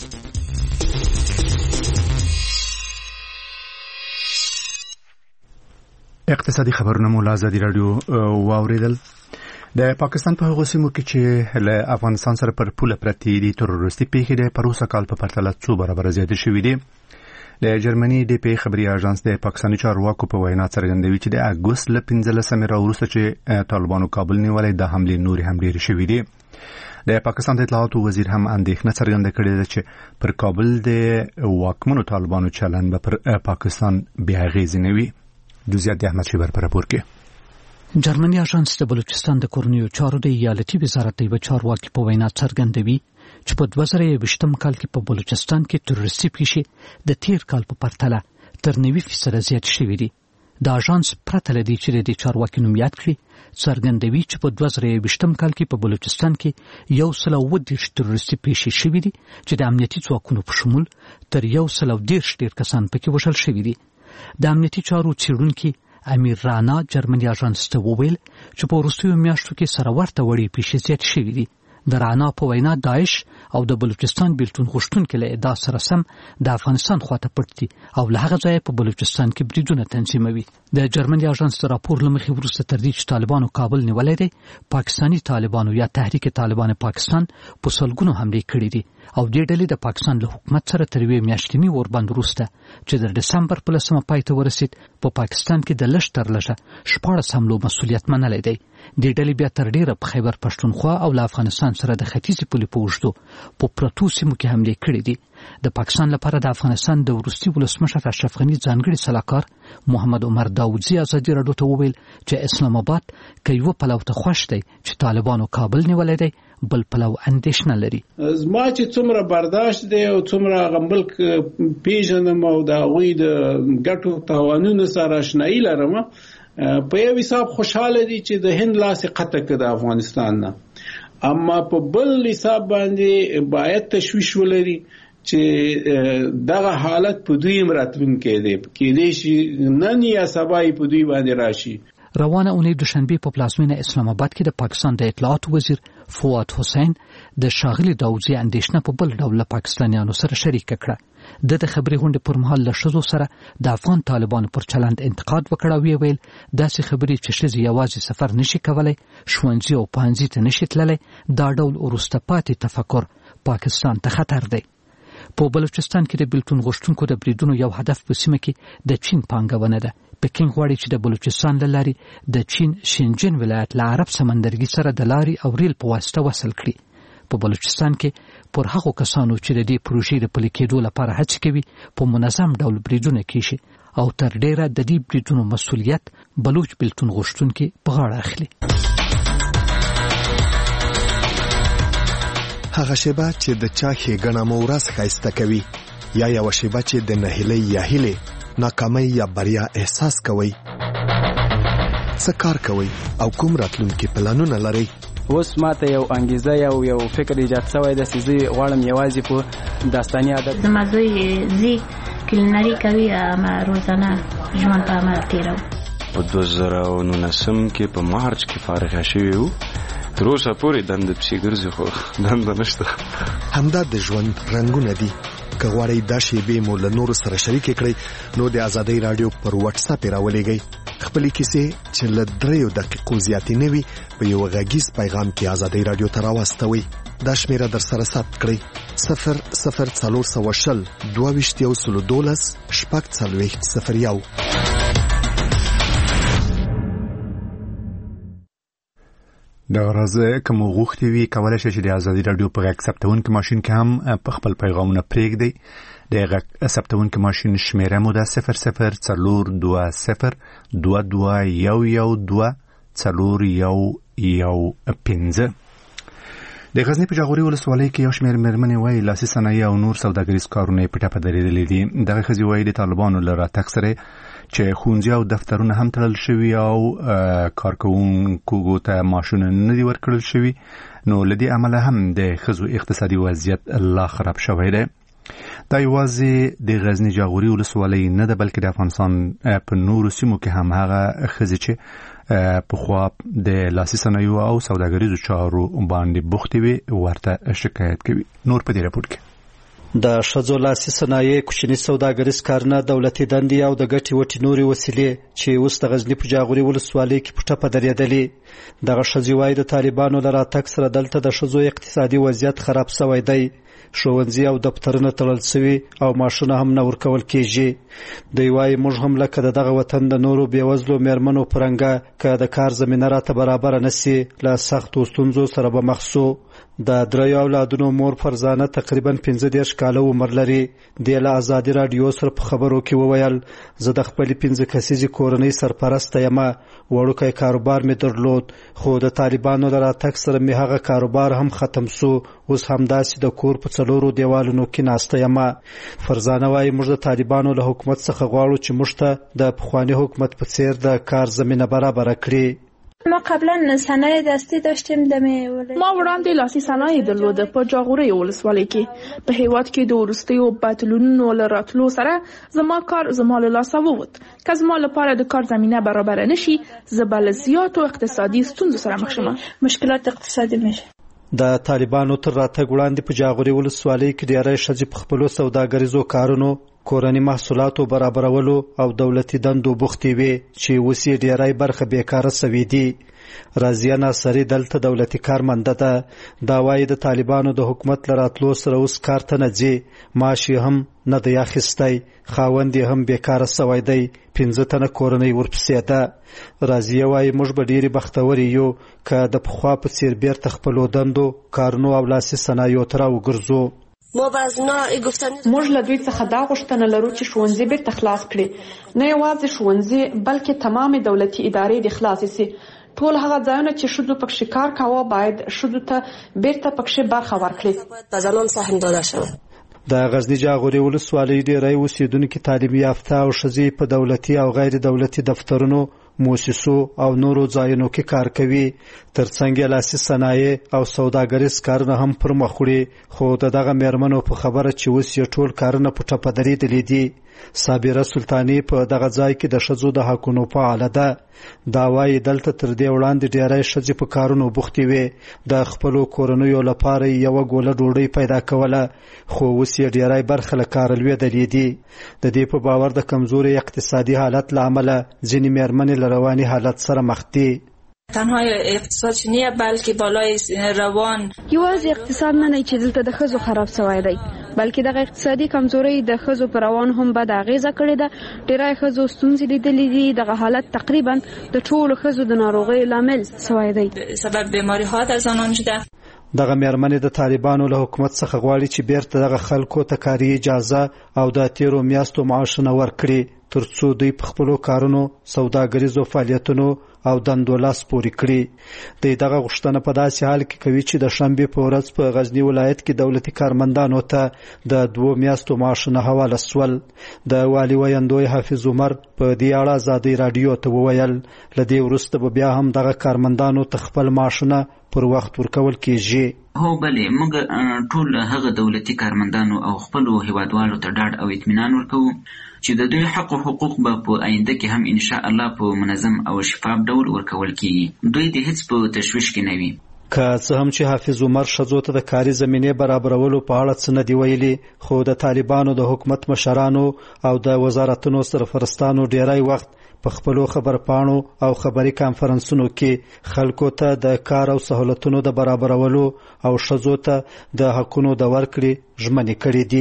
اقتصادي خبرونه مو له ازادي راډیو واوریدل. د پاکستان په هغو سیمو کې چې له افغانستان سره پر پوله پرتې دي تروریستي پیښې د پروسه کال په پرتله څو برابره زیاتې شوې دي. د جرمني د پی خبري اژانس د پاکستاني چارواکو په وینا څرګندوي چې د اګوست له پنځلسمې راوروسته چې طالبانو کابل نیولای د حملې نورې هم ډېرې شوې دي. د پاکستان د اطلاعاتو وزیر هم اندېښنه څرګنده کړې ده چې پر کابل د واکمنو طالبانو چلند به پر پاکستان بیا اغېزې نه وي. جزئیات د احمد شیبر په راپور کې. جرمني اژانس د بلوچستان د کورنیو چارو د ایالتي وزارت د یوه چارواکي په وینا څرګندوي چې په دوه زره یوویشتم کال کې په بلوچستان کې تروریستي پیښې د تیر کال په پرتله تر نوي فیصده زیات شوي دي. د اژانس پرته له دې چې د چارواکي نوم یاد کړي څرګندوي چې په دوه زره یوویشتم کال کې په بلوچستان کې یو سل او اووه دېرش تروریستي پیښې شوي دي چې د امنیتي ځواکونو په شمول تر یو سل او دېرش ډېر کسان پکې وژل شوي دي. د امنیتي چارو څېړونکي امیر رانا جرمني اژانس ته وویل چې په وروستیو میاشتو کې سره ورته وړې پیښې زیاتې شوي دي. د رانا په وینا داعش او د بلوچستان بیلتون غوښتونکي له ادعا سره سم د افغانستان خواته پټ دي او له هغه ځایه په بلوچستان کې بریدونه تنظیموي. د جرمني اژانس د راپور له مخې وروسته تر دې چې طالبانو کابل نیولی دی، پاکستاني طالبانو یا تحریک طالبان پاکستان په سلګونو حملې کړې دي او دې ډلې د پاکستان له حکومت سره تر یوې میاشتې نیم ورباندې وروسته چې د ډسمبر په لسمه پای ته ورسېد په پاکستان کې د لږ تر لږه شپاړس حملو مسؤلیت منلی دی. دې ډلې بیا تر ډېره په خیبر پښتونخوا او له افغانستان سره د ختیځې پولې په اوږدو په پرتو سیمو کې حملې کړې دي د پاکستان لپاره د افغانستان د وروستي ولسمشر اشرف غني ځانګړي سلاکار محمد عمر داوودزي ازادي راډیو ته وویل چې اسلام آباد کې یو پلو ته خوښ دی چې طالبانو کابل نیولې دی بل پلو اندېښنه لري. زما چې څومره برداشت دی او څومره غمبل پیژنم او د هغوی د ګټو تاوانونو سره آشنایي لرم په یو حساب خوشحاله دي چې د هند لاسې قطع کړه د افغانستان نه، اما په بل حساب باندې باید تشویش ولري چې دغه حالت په دوی راتلونکي دی کېدای شي نن یا سبا په دوی باندې راشي. روانه اونۍ دوشنبه په پلازمینه اسلام آباد کې د پاکستان د اطلاعات وزیر فواد حسین د شاغلي داوودزي اندېښنه په بل ډول پاکستانیانو سره شریک کړه. د خبري غونډې پر مهال له ښځو سره د افغان طالبانو پر چلند انتقاد وکړ او ویل داسې خبرې چې ښځې یوازې سفر نشي کولای، ښوونځي او پوهنځي ته نشي تللی، دا ډول وروسته پاتې تفکر پاکستان ته خطر دی. په بلوچستان کې د بیلتون غوښتونکو د بریدونو یو هدف په سیمه کې د چین پانګونه ده. پکین غواړي چې د بلوچستان له لارې د چین شینجن ولایت له عرب سمندرګي سره د لارې او ریل په واسطه وصل کړي. په بلوچستان کې پر هغو کسانو چې د دې پروژې د پلي کېدو لپاره هڅې کوي په منظم ډول بریدونه کیږي او تر ډیره د دې بریدونو مسؤلیت بلوچ بیلتون غوښتونکي په غاړه اخلي. هغه شیبه چې د چا ښېګڼه مو ورځ ښایسته کوي یا یوه شیبه چې د نهیلۍ یا هیلې ناکامۍ یا بریا احساس کوئ، څه کار کوئ او کوم راتلونکي پلانونه لرئ؟ اوس ماته یو انګیزه یو یو فکر ایجاد شوی دی چې زه غواړم یوازې په داستاني عادت زما زوی زی کلینري کوي اما روزانه ژوند په عمل تېروم. په دوه زره او نولسم کې په مارچ کې فارغ شوی وو، تر اوسه پورې دنده پسې ګرځي خو دنده نشته. همدا د ژوند رنګونه دي. که غواړئ دا شیبې مو له نورو سره شریکې کړئ نو د ازادۍ راډیو پر واتس اپ راولېږئ. خپلې کیسې چې له دریو دقیقو زیاتې نه وي په یو غږیز پیغام کې ازادۍ راډیو ته راواستوئ. دا شمیره در سره ثبت کړئ: صفر صفر څلور سوه شل دوه ویشت یو سلو دولس شپږ څلوېښت صفر یو. د غرض کوم غوښتي وي کولای شي چې د ازادي راډیو په غږ ثبتونکو ماشين کې هم په خپل پیغامونه پرېږدي. د غږ ثبتونکو ماشين شمیره مو د صفر صفر څلور دوه صفر دوه دوه یو یو دوه څلور یو یو پنځه. د غزنی په جاغوري ولسوالۍ کې یو شمېر مېرمنې وایي لاسي صنایع او نور سوداګریز کارونه یې په ټپه درېدلي دي. دغه ښځې وایي د طالبانو له راتګ سره چې ښوونځي او دفترونه هم تړل شوي او کارکوونکو ته معاشونه نه دي ورکړل شوي، نو له دې امله هم د ښځو اقتصادي وضعیت لا خراب شوی دی. دا یوازې د غزنی جاغوري ولسوالۍ نه ده بلکې د افغانستان په نورو سیمو کې هم هغه ښځې چې پخوا د لاسي صنایعو او سوداګریزو چارو باندې بوختې وي ورته شکایت کوي. نور په دې راپور کې د ښځو لاسي صنایع، کوچني سوداګریز کارونه، دولتي دندې او د ګټې وټې نورې وسیلې چې اوس د غزني په جاغوري ولسوالۍ کې په ټپه درېدلې. دغه ښځې وایي د طالبانو له راتګ سره دلته د ښځو اقتصادي وضعیت خراب شوی دی. ښوونځي او دفترونه تړل شوي او معاشونه هم نه ورکول کېږي. دوی وایي موږ هم لکه د دغه وطن د نورو بېوزلو مېرمنو په رنګه که د کار زمینه راته برابره نه سي له سختو ستونزو سره به مخ شو. د دریو اولادونو مور فرزانه تقریبا پنځه دېرش کاله عمر لري. دې له ازادي راډیو سره په خبرو کې وویل زه د خپلې پنځه کسیزې کورنۍ سرپرسته یم. وړوکی کاروبار مې درلود خو د طالبانو له راتګ سره مې هغه کاروبار هم ختم سو. اوس همداسې د کور په څلورو دیوالونو کې ناسته یم. فرزانه وایي موږ د طالبانو له حکومت څخه غواړو چې موږ ته د پخواني حکومت په څیر د کار زمینه برابره کړي. ما قبلا صنایع دستی داشتیم دمه ما وړاندې لاسي صنایع درلوده په جاغوري ولسوالۍ کې. په هیواد کې د وروستیو بدلونونو له راتلو سره زما کار زما له لاسه ووت. که زما لپاره د کار زمینه برابر نشي زه به له زیاتو اقتصادي ستونزو سره مخ شم. مشکلات اقتصادي میشه. د طالبانو تر راتګ وړاندې په جاغوري ولسوالۍ کې ډېری ښځې په خپلو سوداګریزو کارونو، کورني محصولاتو برابرولو او دولتي دندو بوختې وي چې اوس یې ډېری برخه بیکاره سوي دي. رازیه ناصري دلته دولتي کارمنده ده. دا وایي د طالبانو د حکومت له راتلو سره اوس کار ته نه ځي. معاش یې هم نه دی اخیستی. خاوند یې هم بیکاره سوی دی. پنځه تنه کورنۍ ورپسې ده. رازیه وایي موږ به ډېرې بختورې یو که د پخوا په څېر بیرته خپلو دندو، کارونو او لاسي صنایعو ته راوګرځو. ما به از اونا گفتن موږ له دوی څخه دا غوښتنه لرو چې ښوونځي بیرته خلاص کړي، نه یوازې ښوونځي بلکې تمامې دولتي ادارې د خلاصې سي. ټول هغه ځایونه چې ښځو پکښې کار کاوه باید ښځو ته بیرته پکښې برخه ورکړي. به زنان سهم داده شود. د غزنی جاغوري ولسوالۍ ډېری اوسېدونکي تعلیم یافته او ښځې په دولتي او غیر دولتي دفترونو، موسسو او نورو ځایونو کې کار کوي. ترڅنګ یې لاسي صنایع او سوداګریز کارونه هم پر مخ وړي، خو د دغه میرمنو په خبره چې اوس یې ټول کارونه په ټپه درېدلي دي. صابره سلطاني په دغه ځای کې د ښځو د حقونو فعاله ده. دا وایي دلته تر دې وړاندې ډېری ښځې په کارونو بوختې وې، د خپلو کورنیو لپاره یې یوه ګوله ډوډۍ پیدا کوله، خو اوس یې ډېری برخه له کاره لوېدلې دي. د دې په باور د کمزوري اقتصادي حالت له امله ځینې میرمنې له رواني حالت سره مخ دي. تنها اقتصاد نیه بلکې بالای روان یوازې اقتصاد نه نه چې دلته د ښځو خراب شوی دی، بلکې دغه اقتصادي کمزوري د ښځو پر روان هم بد اغیزه کړې ده. ډېری ښځو ستونزې لیدلې دي. دغه حالت تقریبا د ټولو ښځو د ناروغۍ لامل شوی دی. سبب بیماری ها در زنان شده. دغه میرمنې د طالبانو له حکومت څخه غواړي چې بیرته دغه خلکو ته کاري اجازه او د تیرو میاشتو معاشونه ورکړي، ترڅو دوی په خپلو کارونو، سوداګریزو فعالیتونو او دندو لاس پورې کړي. دوی دغه غوښتنه په داسې حال کې کوي چې د شنبې په ورځ په غزنی ولایت کې دولتي کارمندانو ته د دوو میاشتو معاشونه حواله سول. د والي ویندوی حافظ عمر په دې اړه ازادي رادیو ته وویل له دې وروسته به بیا هم دغه کارمندانو ته خپل معاشونه پر وخت ورکول کیږي. هو بلې موږ ټول هغه دولتي کارمندانو او خپلو هیوادوالو ته ډاډ او اطمینان ورکوو چې د دوی حق او حقوق به په آینده کې هم ان شاء الله په منظم او شفاف ډول ورکول کیږي. دوی د هیڅ په تشویش کې نه وي. که څه هم چې حافظ عمر ښځو ته د کاري زمینې برابرولو په اړه څه نه دی ویلي، خو د طالبانو د حکومت مشرانو او د وزارتونو سرپرستانو ډیری وخت په خپلو خبرپاڼو او خبري کانفرنسونو کې خلکو ته د کار او سہولتونو د برابرولو او ښځو ته د حقونو د ورکړې ژمنې کړې دي.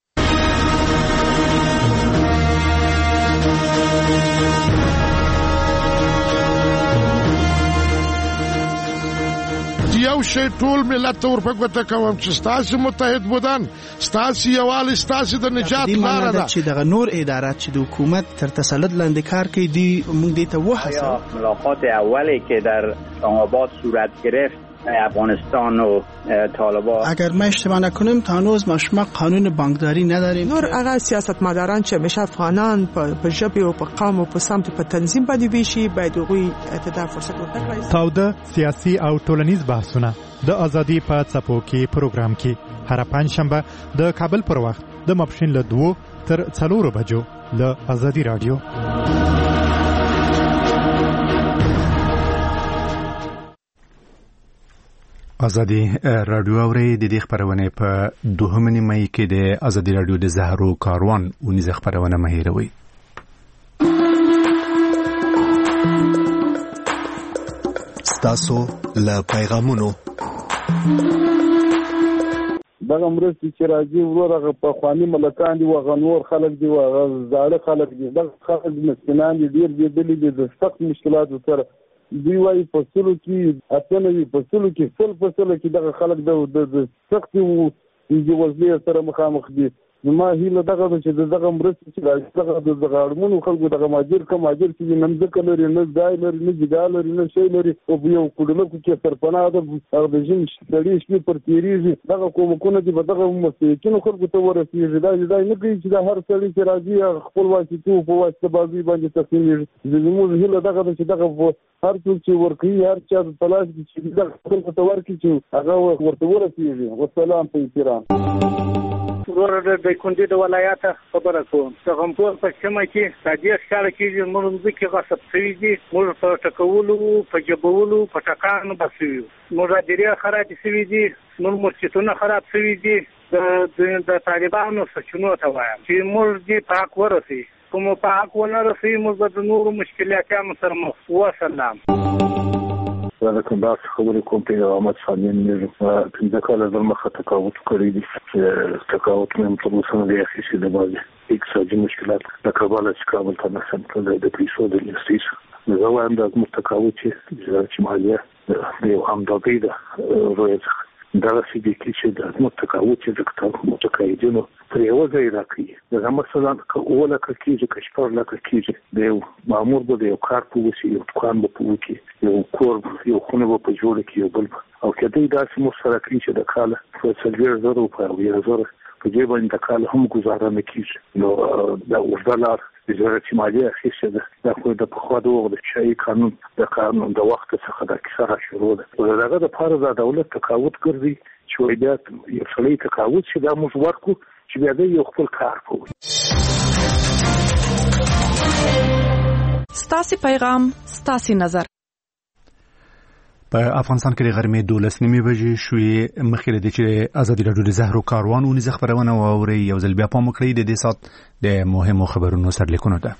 یو شی ټول ملت ته ورپګوته کوم چې ستاسو متحد بودن، ستاسو یووالی، ستاسو د نجات لاره ده. چې دغه نور ادارات چې د حکومت تر تسلط لاندې کار کوي دي، موږ دې ته وهڅوو. ملاقات اولی که در اسلام‌آباد صورت گرفت افغانستان و طالبان، اگر ما اشتباه نکنیم تا هنوز ما شما قانون بانکداری نداریم. نور هغه سیاستمداران چې همیشه افغانان په ژبه او په قوم او په سمت په تنظیم باندې ویشي، باید هغوی ته دا فرصت ورکړي. تاوده سیاسي او ټولنیز بحثونه د ازادي په څپو کې پروګرام کې هر پنځشنبه د کابل پر وخت د ماپښین له دوه تر څلورو بجو له ازادي رادیو. ازادي رادیو اوري د دې خبرونه په دوهمه نیمه کې د ازادي رادیو د زهرو کاروان ونیزه خبرونه مهیروي. ستاسو له پیغامونو دغه مرستې چې راځي ورغه په خواني ملکان دي، وغه نور خلک دي، وغه زاړه خلک دي، دغه خلک مسکینان دي، ډیر دي دي د سخت مشکلاتو سره. دوی وايي فصلو کې اتنه وي، فصلو کې فل فصلو کې دغه خلک د سخت د وزلې سره مخامخ دي. ما هیله دغه چې دغه مرستې چې راځي دغه د غړمنو خلکو دغه ماجر کم ماجر چې نن ځکه لري، نه ځای لري، نه ځای لري، نه شی لري، او یو کډلکو کې سرپناه ده او د جن شړې شپې پر تیریږي. دغه کومکونه چې دغه مسیکینو خلکو ته ورسیږي، دا ځای نه کوي چې دا هر څړي چې راځي خپل واسطو په واسطه بازي باندې تقسیمېږي. زموږ هیله دغه چې دغه هر څوک چې ورکوي، هر چا د تلاش چې دغه خلکو ته ورکړي چې هغه ورته ورسیږي. والسلام په احترام. ورته د کندې د ولایت خبره کوم. څنګه په سیمه کې صادق ښکار کیږي، موږ ځکه غصب شوی دي، موږ په ټکولو، په جبولو، په ټکانو بسوي، موږ ډیره خراب شوی دي، موږ مرچتونه خراب شوی دي. د طالبانو سچونو ته وایم چې موږ دې پاک ورسي، کوم پاک ونه رسي، موږ د نورو مشکلاتونو سره مخ. وسلام. دا کوم دا خبرې کوم په احمد فانین نه پنځه کاله د مخه تقاوت کړی دي، چې تقاوت مې په اوسه نه دی اخیستل د بازي اقتصادي مشکلات د کابل څخه کابل ته نسم کړل د پیسو د لیستیس. زه وایم دا متقاوت چې مالیه د یو همدغې ده روی دغسې دي کې چې د متقاعد چې د کتاب متقاعدینو پر یو ځای راکړي دغه مثلا که اووه لکه کېږي که شپږ لکه کېږي د یو مامور به د یو کار په وسي یو دوکان به په وکړي یو کور یو خونه به په جوړه کړي یو بل به او که دوی داسې مو سره کړي چې د کاله په څلوېښت زره روپۍ او یا زره په دې باندې د کاله هم ګزاره نه کېږي نو دا اوږده لار وزارت مالیه اخیستې ده دا خو د پخوا د وخت د چای قانون د قانون د وخت څخه دا کیسه را شروع ده او دغه دپاره دا دولت تقاعد ګرځي چې وایي بیا یو سړی تقاعد شي دا موږ ورکړو چې بیا دی یو خپل کار کوي. ستاسې پیغام ستاسې نظر. په افغانستان کې د غرمې دولس نیمې بجې شوې مخکې له دې چې ازادي راډیو د زهرو کاروان ونیزه خپرونه واورئ یو ځل بیا پام وکړئ د دې ساعت د مهمو خبرونو سرلیکونو ته.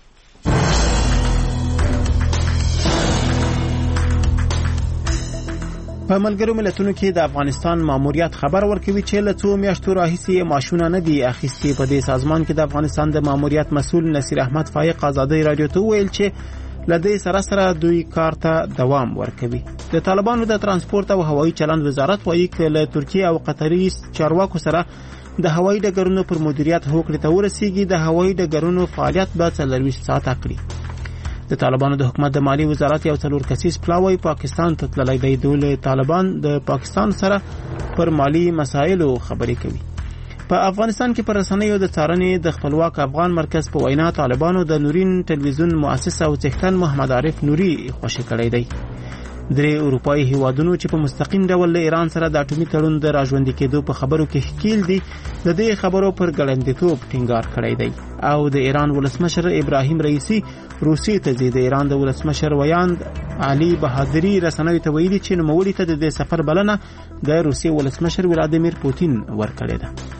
په ملګرو ملتونو کې د افغانستان ماموریت خبر ورکوي چې له څو میاشتو راهیسې معاشونه نه دي اخیستي. په دې سازمان کې د افغانستان د ماموریت مسؤل نصیر احمد فایق ازادي راډیو ته وویل چې لدې سره سره دوی کار ته دوام ورکوي. د طالبانو د ترانسپورت او هوایي چلند وزارت وايي چې له ترکیه او قطري چارواکو سره د هوایي ډګرونو پر مدیریت هوکړې ته ورسیږي. د هوایي ډګرونو فعالیت به څلورویشت ساعته کړي. د طالبانو د حکومت د مالی وزارت یو څلور کسیز پلاوی پاکستان ته تللی دی. د طالبان د پاکستان سره پر مالی مسایلو خبرې کوي. په افغانستان کې پر رسنیو د څارنې د خپلواک افغان مرکز په وینا طالبانو د نورین ټلویزیون مؤسس او څښتن محمد عارف نوري خوشی کړی دی. درې اروپایي هیوادونو چې په مستقیم ډول له ایران سره د اټومي تړون د راژوندي کېدو په خبرو کې ښکیل دي د دې خبرو پر ګړندیتوب ټینګار کړی دی. او د ایران ولسمشر ابراهیم رئیسی روسي ته ځي. د ایران د ولسمشر ویاند علي بهادري رسنیو ته ویلي چې نوموړي ته د دې سفر بلنه د روسي ولسمشر ولادیمیر پوتین ورکړې ده.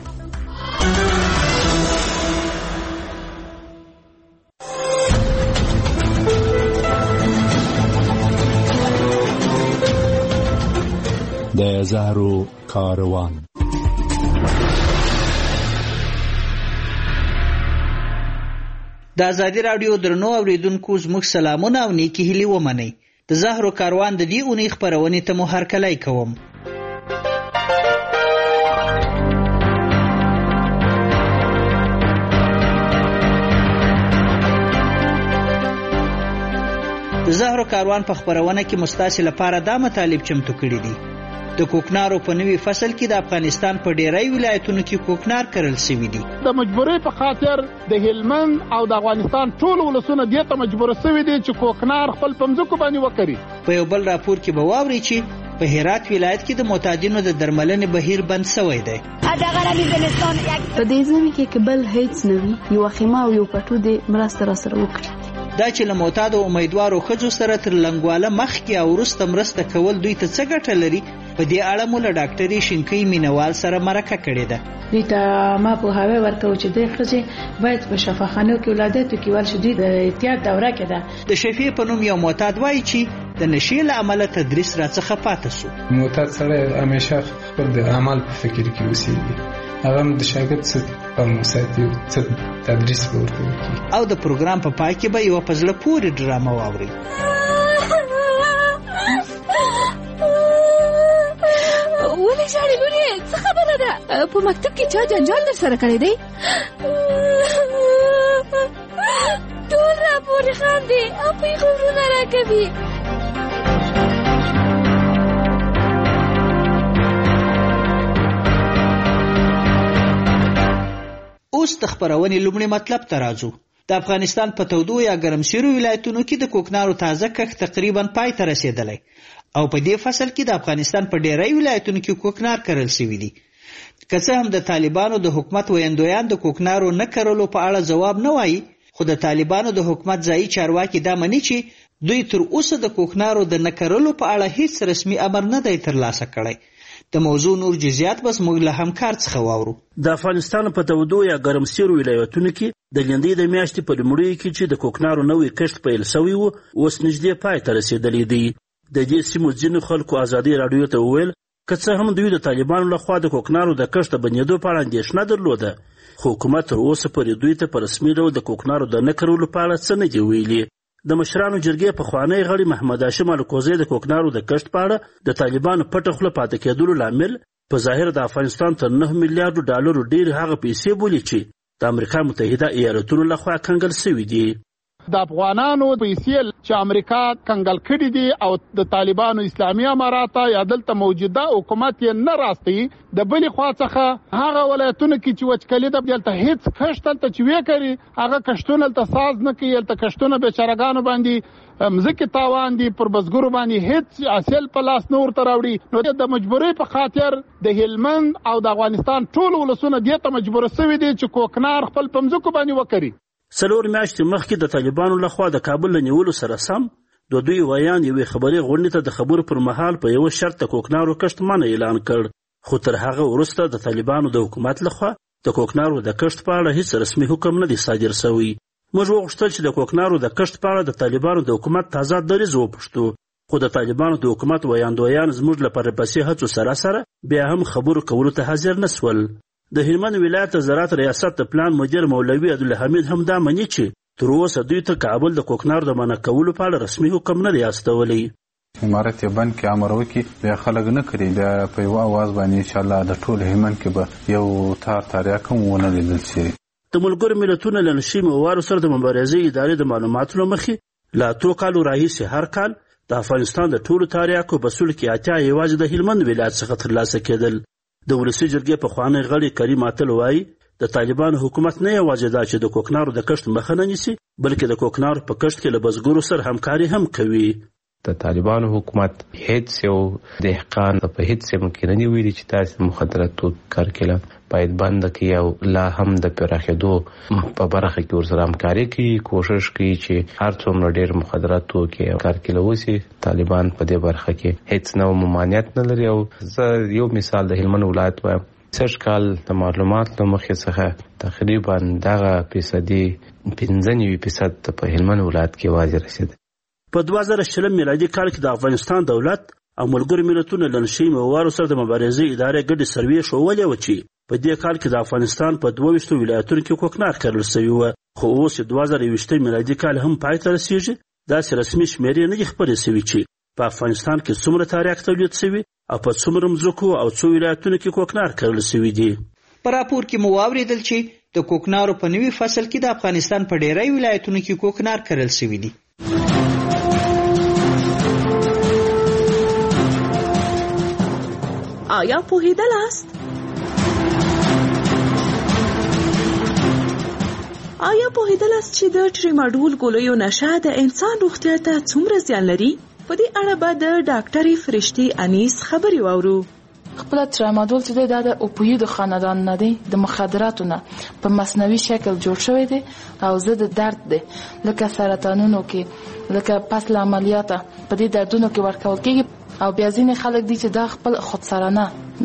د زهرو کاروان. د ازادي راډیو درنو اوریدونکو زموږ سلامونه او نیکی هیلې ومنئ. د زهرو کاروان د دې اونۍ خپرونې ته مو هرکلی کوم. د زهرو کاروان په خپرونه کې مستاسې لپاره دا مطالب چمتو کړي دي. د کوکنارو په نوي فصل کې د افغانستان په ډیری ولایتونو کې کوکنار کرل شوي دي. د مجبورۍ په خاطر د هلمند او د افغانستان ټول ولسونه دې ته مجبور شوي دي چې کوکنار خپل په مځکو باندې وکري. په یو بل راپور کې به واورئ چې په هرات ولایت کې د معتادینو د درملنې بهیر بند شوی دی. په دې ځمکه کې کبل هیڅ نه وي یو خیمه او یو پټو دې مرسته را سره وکړي. دا چې له معتادو امیدوارو ښځو سره تر لنګواله مخکې او وروسته مرسته کول دوی ته څه ګټه لري، په دې اړه مو له ډاکټرې شینکۍ مینوال سره مرکه کړې ده. دوی ته ما پوهاوی ورکوو چې دې ښځې باید په شفاخانو کې ولادت وکړي ول چې دوی د احتیاط دوره کې ده. د شفیع په نوم یو معتاد وایي چې د نشې له امله تدریس راڅخه پاتې شو. معتاد سړی همیشه خپل د عمل په فکر کې اوسېږي، هغه د شاګرد څخه په مساتي څخه تدریس ورکوي. او د پروګرام په پای کې به یو په زړه پورې ډرامه واوري. ولې ژاړې لورې؟ څه خبره ده؟ په مکتب کې چا جنجال در سره کړی دی؟ ټول راپورې خاندي او پیښې ورونه راکوي. اوس د خپرونې لومړی مطلب ته راځو. د افغانستان په تودو یا ګرمسیرو ولایتونو کې د کوکنارو تازه کښت تقریبا پای ته رسیدلی او په دې فصل کې د افغانستان په ډیری ولایتونو کې کوکنار کرل شوي دي. که څه هم د طالبانو د حکومت ویندویان د کوکنارو نه کرلو په اړه ځواب نه وایي، خو د طالبانو د حکومت ځایي چارواکي دا مني چې دوی تر اوسه د کوکنارو د نه کرلو په اړه هیڅ رسمي امر نه دی ترلاسه کړی. د موضوع نور جزئیات بس موږ له همکار څخه واورو. د افغانستان په تودو یا ګرمسیرو ولایتونو کې د لندې د میاشتې په لومړیو کې چې د کوکنارو نوی کښت پیل شوی و اوس نږدې پای ته رسېدلی دی. د دې سیمو ځینو خلکو ازادي راډیو ته وویل که څه هم دوی د طالبانو لخوا د کوکنارو د کښت د بندېدو په اړه اندېښنه درلوده، خو حکومت تر اوسه پورې دوی ته په رسمي ډول د کوکنارو د نه کرلو په اړه څه نه دي ویلي. د مشرانو جرګې پخوانی غړي محمد هاشم الکوزی د کوکنارو د کښت په اړه د طالبانو پټه خوله پاتې کېدلو لامل په ظاهر د افغانستان تر نه میلیارډ ډالرو ډیر هغه پیسې بولي چې د امریکا متحده ایالاتونو لخوا کنګل شوي دي. د افغانانو پیسې چې امریکا کنګل کړي دي او د طالبانو اسلامي امارات یا دلته موجوده حکومت یې نه راستي د بلې خوا څخه هغه ولایتونو کې چې وچکلي ده دلته هیڅ کښت هلته چې وی کوي هغه کښتونه هلته ساز نه کوي، هلته کښتونه بیچارهګانو باندې مځکې تاوان دي، پر بزګرو باندې هیڅ حاصل په لاس نه ورته راوړي. نو د مجبورۍ په خاطر د هلمند او د افغانستان ټول ولسونه دې ته مجبور شوي دي چې کوکنار خپل په مځکو باندې وکړي. څلور میاشتې مخکې د طالبانو لخوا د کابل له نیولو سره سم د دوی ویان یوې خبري غونډې ته د خبرو پر مهال په یو شرط د کوکنارو کښت منع اعلان کړ، خو تر هغه وروسته د طالبانو د حکومت لخوا د کوکنارو د کښت په اړه هیڅ رسمي حکم نه دی صادر شوی. موږ وغوښتل چې د کوکنارو د کښت په اړه د طالبانو د حکومت تازه دریځ وپوښتو، خو د طالبانو د حکومت ویاندویان زموږ لپاره پسې هڅو سره سره بیا هم خبرو کولو ته حاضر نه سول. د هلمند ولایت د زراعت ریاست د پلان مدیر مولوي عبدالحمید هم دا مني چې تر اوسه دوی ته کابل د کوکنارو د منع کولو په اړه رسمي حکم نه دی استولی. امارت یې بند کړي، امر وکړي، بیا خلک نه کړي، بیا په یوه اواز باندې انشاءالله د ټول هلمند کې به یو تار تاریاک هم ونه لیدل شي. د ملګرو ملتونو له نشي موارو سره د مبارزې ادارې د معلوماتو له مخې له اتو کالو راهیسې هر کال د افغانستان د ټولو تاریاکو په سلو کې اتیا یوازې د هلمند ولایت څخه ترلاسه کېدل. د ولسي جرګې پخوانی غړي کریم اتل وایي د طالبانو حکومت نه یوازې دا چې د کوکنارو د کښت مخه نه نیسي، بلکې د کوکنارو په کښت کې له بزګرو سره همکاري هم کوي. د طالبانو حکومت هیڅ یو دهقان په هیڅ سیمه کې نه دی ویلي چې تاسو مخدراتو کارکله باید بند کړي او لا هم د پراخېدو په برخه کې ورسره همکاري کوي، کوشش کوي چې هر څومره ډېر مخدراتو کې کارکله وسی. طالبان په دې برخه کې هیڅ نوع ممانعت نه لري. او زه یو مثال د هلمند ولایت وایم، سږ کال د معلومات له مخې څخه تقریبا دغه فیصدي پنځه نوي فیصد په هلمند ولایت کې واضح رسید. په دوه زره شلم میلادي کال کې د افغانستان دولت او ملګرو ملتونو له نشي موارو سره د مبارزې ادارې ګډې سروې ښودلې وه چې په دې کال کې د افغانستان په دوه ویشتو ولایتونو کې کوکنار کرل شوي وه، خو اوس دوه زره یوویشتم میلادي کال هم پای ته رسیږي. داسې رسمي شمېرې نه دي خپرې شوي چې په افغانستان کې څومره تاریاک تولید شوي او په څومره مځکو او څو ولایتونو کې کوکنار کرل شوي دي. په راپور کې مو واورېدل چې د کوکنارو په نوي فصل کې د افغانستان په ډېری ولایتونو کې کوکنار کرل شوي دي. آیا پوهیدلاست؟ آیا پوهیدلاست چې د ټریماډول ګولیو نشه د انسان روغتیا ته څومره زیان لري؟ په دې اړه به د ډاکټرې فرشتي انیس خبرې واورو. خپل ټریماډول چې دا د اوپیوید خاندان نه دی، د مخدراتو نه په مصنوعي شکل جوړ شوی دی او ضد درد دی، لکه سرطانونو کې، لکه پس له عملیاته په دې دردونو کې ورکول کېږي. او بیا ځینې خلک دي چې دا خپل خودسرانه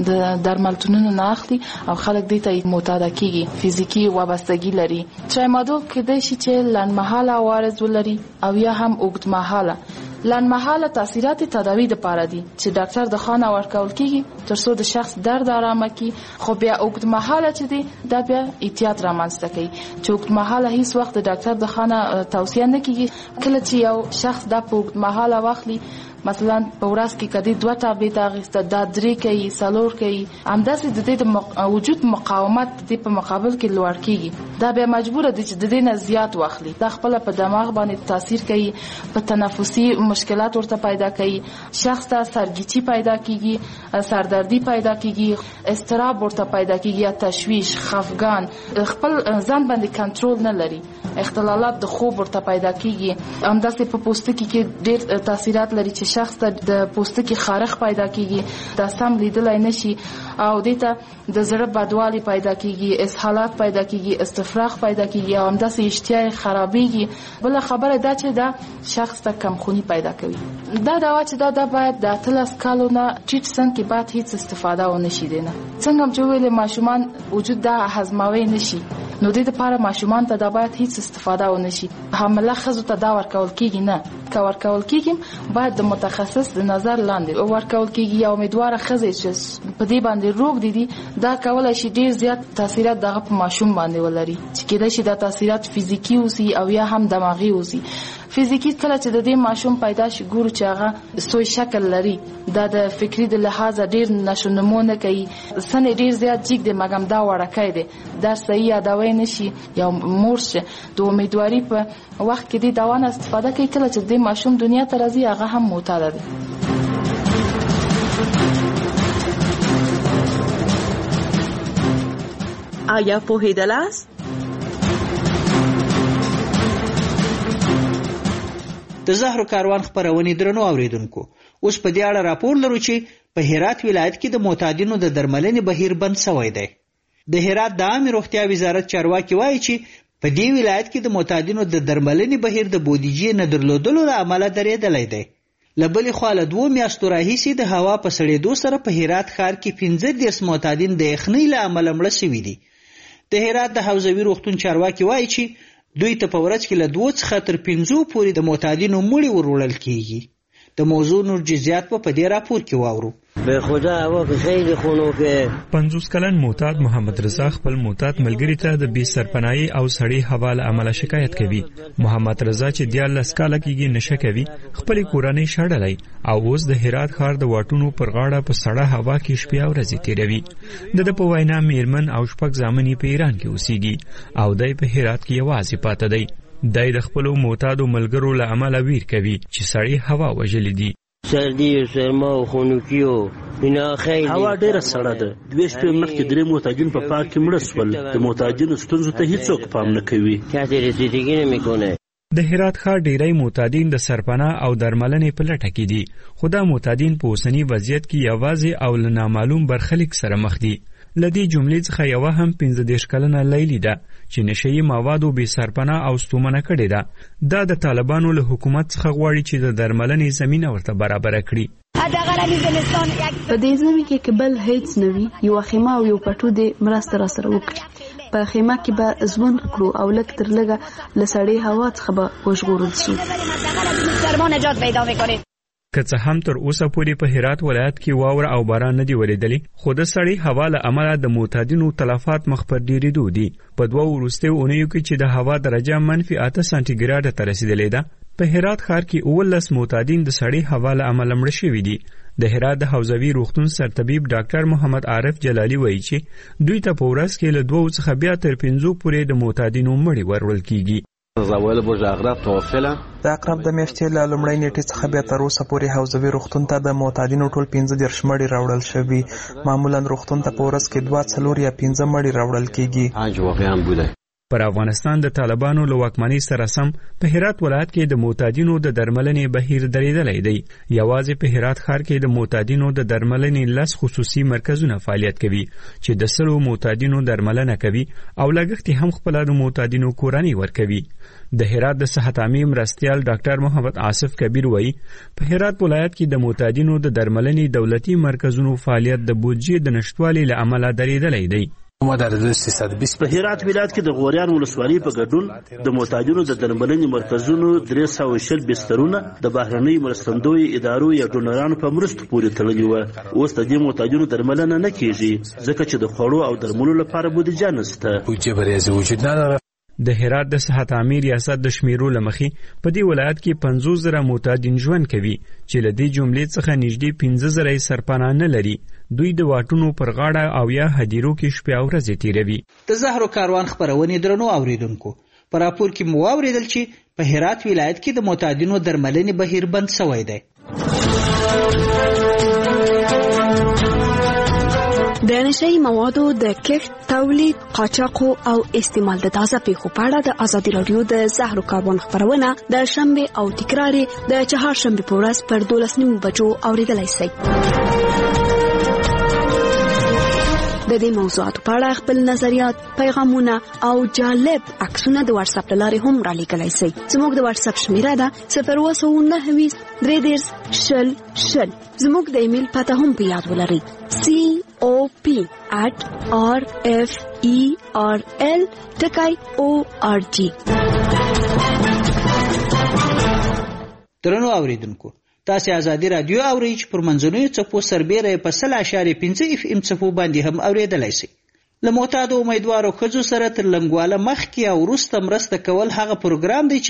د درملتونونو نه اخلي او خلک دې ته معتاد کېږي، فزیکي وابستګي لري. ټریماډول کېدای شي چې لنډمهاله عوارض ولري او یا هم اوږدمهاله. لنډمهاله تاثیرات تداوی دپاره دي چې ډاکټر د خانه ورکول کېږي تر څو د شخص درد آرامه کړي، خو بیا اوږدمهاله چې دي دا بیا احتیاط رامنځته کوي چې اوږدمهاله هیڅ وخت د ډاکټر د خانه توصیه نه کېږي. کله چې یو شخص دا په اوږدمهاله واخلي، مثلا په ورځ کې کدي دوه ټابلیټ اخیسته، دا درې کوي، څلور کوي، همداسې د دې د وجود مقاومت د په مقابل کې لوړ کېږي. دا بیا مجبوره دي چې د دې نه زیات واخلي. دا خپل په دماغ باندې تاثیر کوي، په تنفسي مشکلات ورته پیدا کوي، شخص ته سرګیچي پیدا کیږي، سردردي پیدا کیږي، اضطراب ورته پیدا کیږي، تشویش، خفګان، خپل ځان باندې کنټرول نه لري، اختلالات د خوب ورته پیدا کیږي. همداسې په پوستکي کې ډېر تاثیرات لري چې شخص ته د پوستکي خارښ پیدا کیږي، دا سم لیدلای نشي او دې ته د زړه بدوالي پیدا کیږي، اسهالات پیدا کیږي، استفراغ پیدا کیږي او همداسې اشتها خرابېږي. بله خبره دا چې دا شخص ته کمخوني پیدا کوي. دا دوا چې دا د باید د اتلس کالو نه ټیټ سن کې باید هیڅ استفاده ونه شي دینه. څنګه چې ویلې ماشومان وجود دا هضموي نشي، نو دې لپاره ماشومان ته دا باید هیڅ استفاده ونه شي. حامله ښځو ته دا ورکول کیږي نه، که ورکول کیږي باید د متخصص د نظر لاندې ورکول کیږي. یا امیدواره ښځې چې په دې باندې روغ دي دي دا کولای شي ډیر زیات تاثیرات دغه په ماشوم باندې ولري، چې کېدای شي دا تاثیرات فزیکی اوسي او یا هم دماغي اوسي. فزیکی کله چې د دې ماشوم پیدا شي ګورو چې هغه سوی شکل لري دا د فکری د لحاظ ډیر نشونمونه کوي سن ډیر زیات جګ دی مګم دا وړکای دی دا صحیح یادوي نشي یا مورشه د امیدواري په وخت کې د دوا نه استفاده کوي کله چې د ماشوم دنیا ته راځي هغه هم معتاد دی. آیا پوهیدل است؟ د زهرو کاروان خبرونې درنو اوریدونکو اوس په دې اړه راپور لرو چې په هرات ولایت کې د معتادینو د درملنې بهیر بند شوی دی. د هرات د عامه روغتیا وزارت چارواکي وایي چې په دې ولایت کې د معتادینو د درملنې بهیر د بودیجې نه درلودلو له امله درېدلی دی. له بلې خوا له دوو میاشتو راهیسې د هوا په سړېدو سره په هرات ښار کې پنځه دېرش معتادین د یخنۍ له امله مړه شوي دي. د هرات د حوزوي روغتون چارواکي وایي چې دوی ته په ورځ کې له دوه څخه تر پنځو پورې د معتادینو مړي وروړل کیږي. د موضوع نور جزئیات په دې راپور کې واورو. به خدا هوا که خیلی خنوکه. پنځوس کلن معتاد محمد رضا خپل معتاد ملګری ته د بې سرپناهي او سړې هوا له امله شکایت کوي. محمد رضا چې دیارلس کاله کېږي نشه کوي خپلې کورنۍ شړلی او اوس د هرات ښار د واټونو پر غاړه په سړه هوا کې شپې او ورځې تېروي. د ده په وینا میرمن او شپږ زامن یې په ایران کې اوسېږي او دی په هرات کې یوازې پاته دی. دی د خپلو معتادو ملګرو له امله ویر کوي چې سړې هوا وژلې دي. سردی و سرما و خنوکی و اینا خیلی هوا ډیره سړه ده. دوه شپې مخکې درې معتادین په پارک کې مړه شول. د معتادینو ستونزو ته هیڅوک پام نه کوي. کسی رسیدگی نمیکنه. د هرات ښار ډیری معتادین د سرپناه او درملنې په لټه کې دي خو دا معتادین په اوسني وضعیت کې یوازې او له نامعلوم برخلیک سره مخ دي. له دې جملې څخه یوه هم پنځه دېرش کلنه لیلی ده چې نشهیي موادو بې سرپناه او ستومنه کړې ده. دا د طالبانو له حکومت څخه غواړي چې د درملنې زمینه ورته برابره کړي. په دې ځمکه کې که بل هیڅ نه وي یوه خیمه او یو پټو دې مرسته راسره وکړي. په خیمه کې به ژوند کړو او لږ تر لږه له سړې هوا څخه به وژغورل شو. که څه هم تر اوسه پورې په هرات ولایت کې واوره او باران نه دي ولیدلی خو د سړې هوا له امله د معتادینو تلفات مخ پر ډېرېدو دي. په دوه وروستیو اونیو کې چې د هوا درجه منفي اته سانتي ګراډه ته رسېدلې ده په هرات ښار کې اوولس معتادین د سړې هوا له امله مړه شوي دي. د هرات د حوزوي روغتون سرطبیب ډاکټر محمد عارف جلالي وایي چې دوی ته په ورځ کې له دوو څخه بیا تر پنځو پورې د معتادینو مړي وروړل کیږي. د اقرب د میاشتې له لومړۍ نیټې څخه بیا تر اوسه پورې حوزوي روغتون ته د معتادینو ټول پنځه دېرش مړي راوړل شوي. معمولا روغتون ته په ورځ کې دوه څلور یا پنځه مړي راوړل کیږي. پر افغانستان د طالبانو له واکمنۍ سره سم په هرات ولایت کې د معتادینو د درملنې بهیر درېدلی دی. یوازې په هرات ښار کې د معتادینو د درملنې لس خصوصي مرکزونه فعالیت کوي چې د سلو معتادینو درملنه کوي او لګښت هم خپله د معتادینو کورنۍ ورکوي. د هرات د صحت عامې مرستیال ډاکټر محمد عاصف کبیر وایي په هرات ولایت کې د معتادینو د درملنې دولتي مرکزونو فعالیت د بودجې د نشتوالي له امله درېدلی دی. په هرات ولایت کې د غوریان ولسوالۍ په ګډون د معتادینو د درملنې مرکزونو درې سوه شل بسترونه د بهرنیو مرستندویو ادارو یا ډونرانو په مرستو پورې تړلي وه. اوس د دې معتادینو درملنه نه کیږي ځکه چې د خوړو او درملو لپاره بودیجه نشته. د هرات د صحت عامې ریاست د شمیرو له مخې په دې ولایت کې پنځوس زره معتادین ژوند کوي چې له دې جملې څخه نږدې پنځه زره یې سرپناه نه لري. دوی د واټونو پر غاړه او یا هدیرو کې شپې او ورځې تېروي. د زهرو کاروان خپرونې درنو اوریدونکو په راپور کې مو واورېدل چې په هرات ولایت کې د معتادینو درملنې بهیر بند شوی دی. د نشهیي موادو د کښت، تولید، قاچاق او استعمال د تازه پیښو په اړه د ازادي راډیو د زهرو کاروان خپرونه د شنبه او تکرار د چهارشنبه په ورځ پر دولس نیمو بجو اوریدلای شئ. د دې موضوعاتو په اړه خپل نظریات، پیغامونه او جالب عکسونه د واتس اپ لارې هم را لیږلی شئ. زموږ د واتس اپ شمیره ده صفر اووه سوه نهه ویشت درې دېرش شل شل. زموږ د ایمیل پته هم په یاد ولرئ سی او پی at r f e r l ټکی او ار جی. درنو اوریدونکو تاسو ازادي رادیو اورئ چې پر منځنوي څپو سربېره په سل اشاریه پنځه اف ام څپو باندې هم اوریدلای شئ. له معتادو امیدوارو ښځو سره تر لنګواله مخکې او وروسته مرسته کول هغه پروګرام دی چې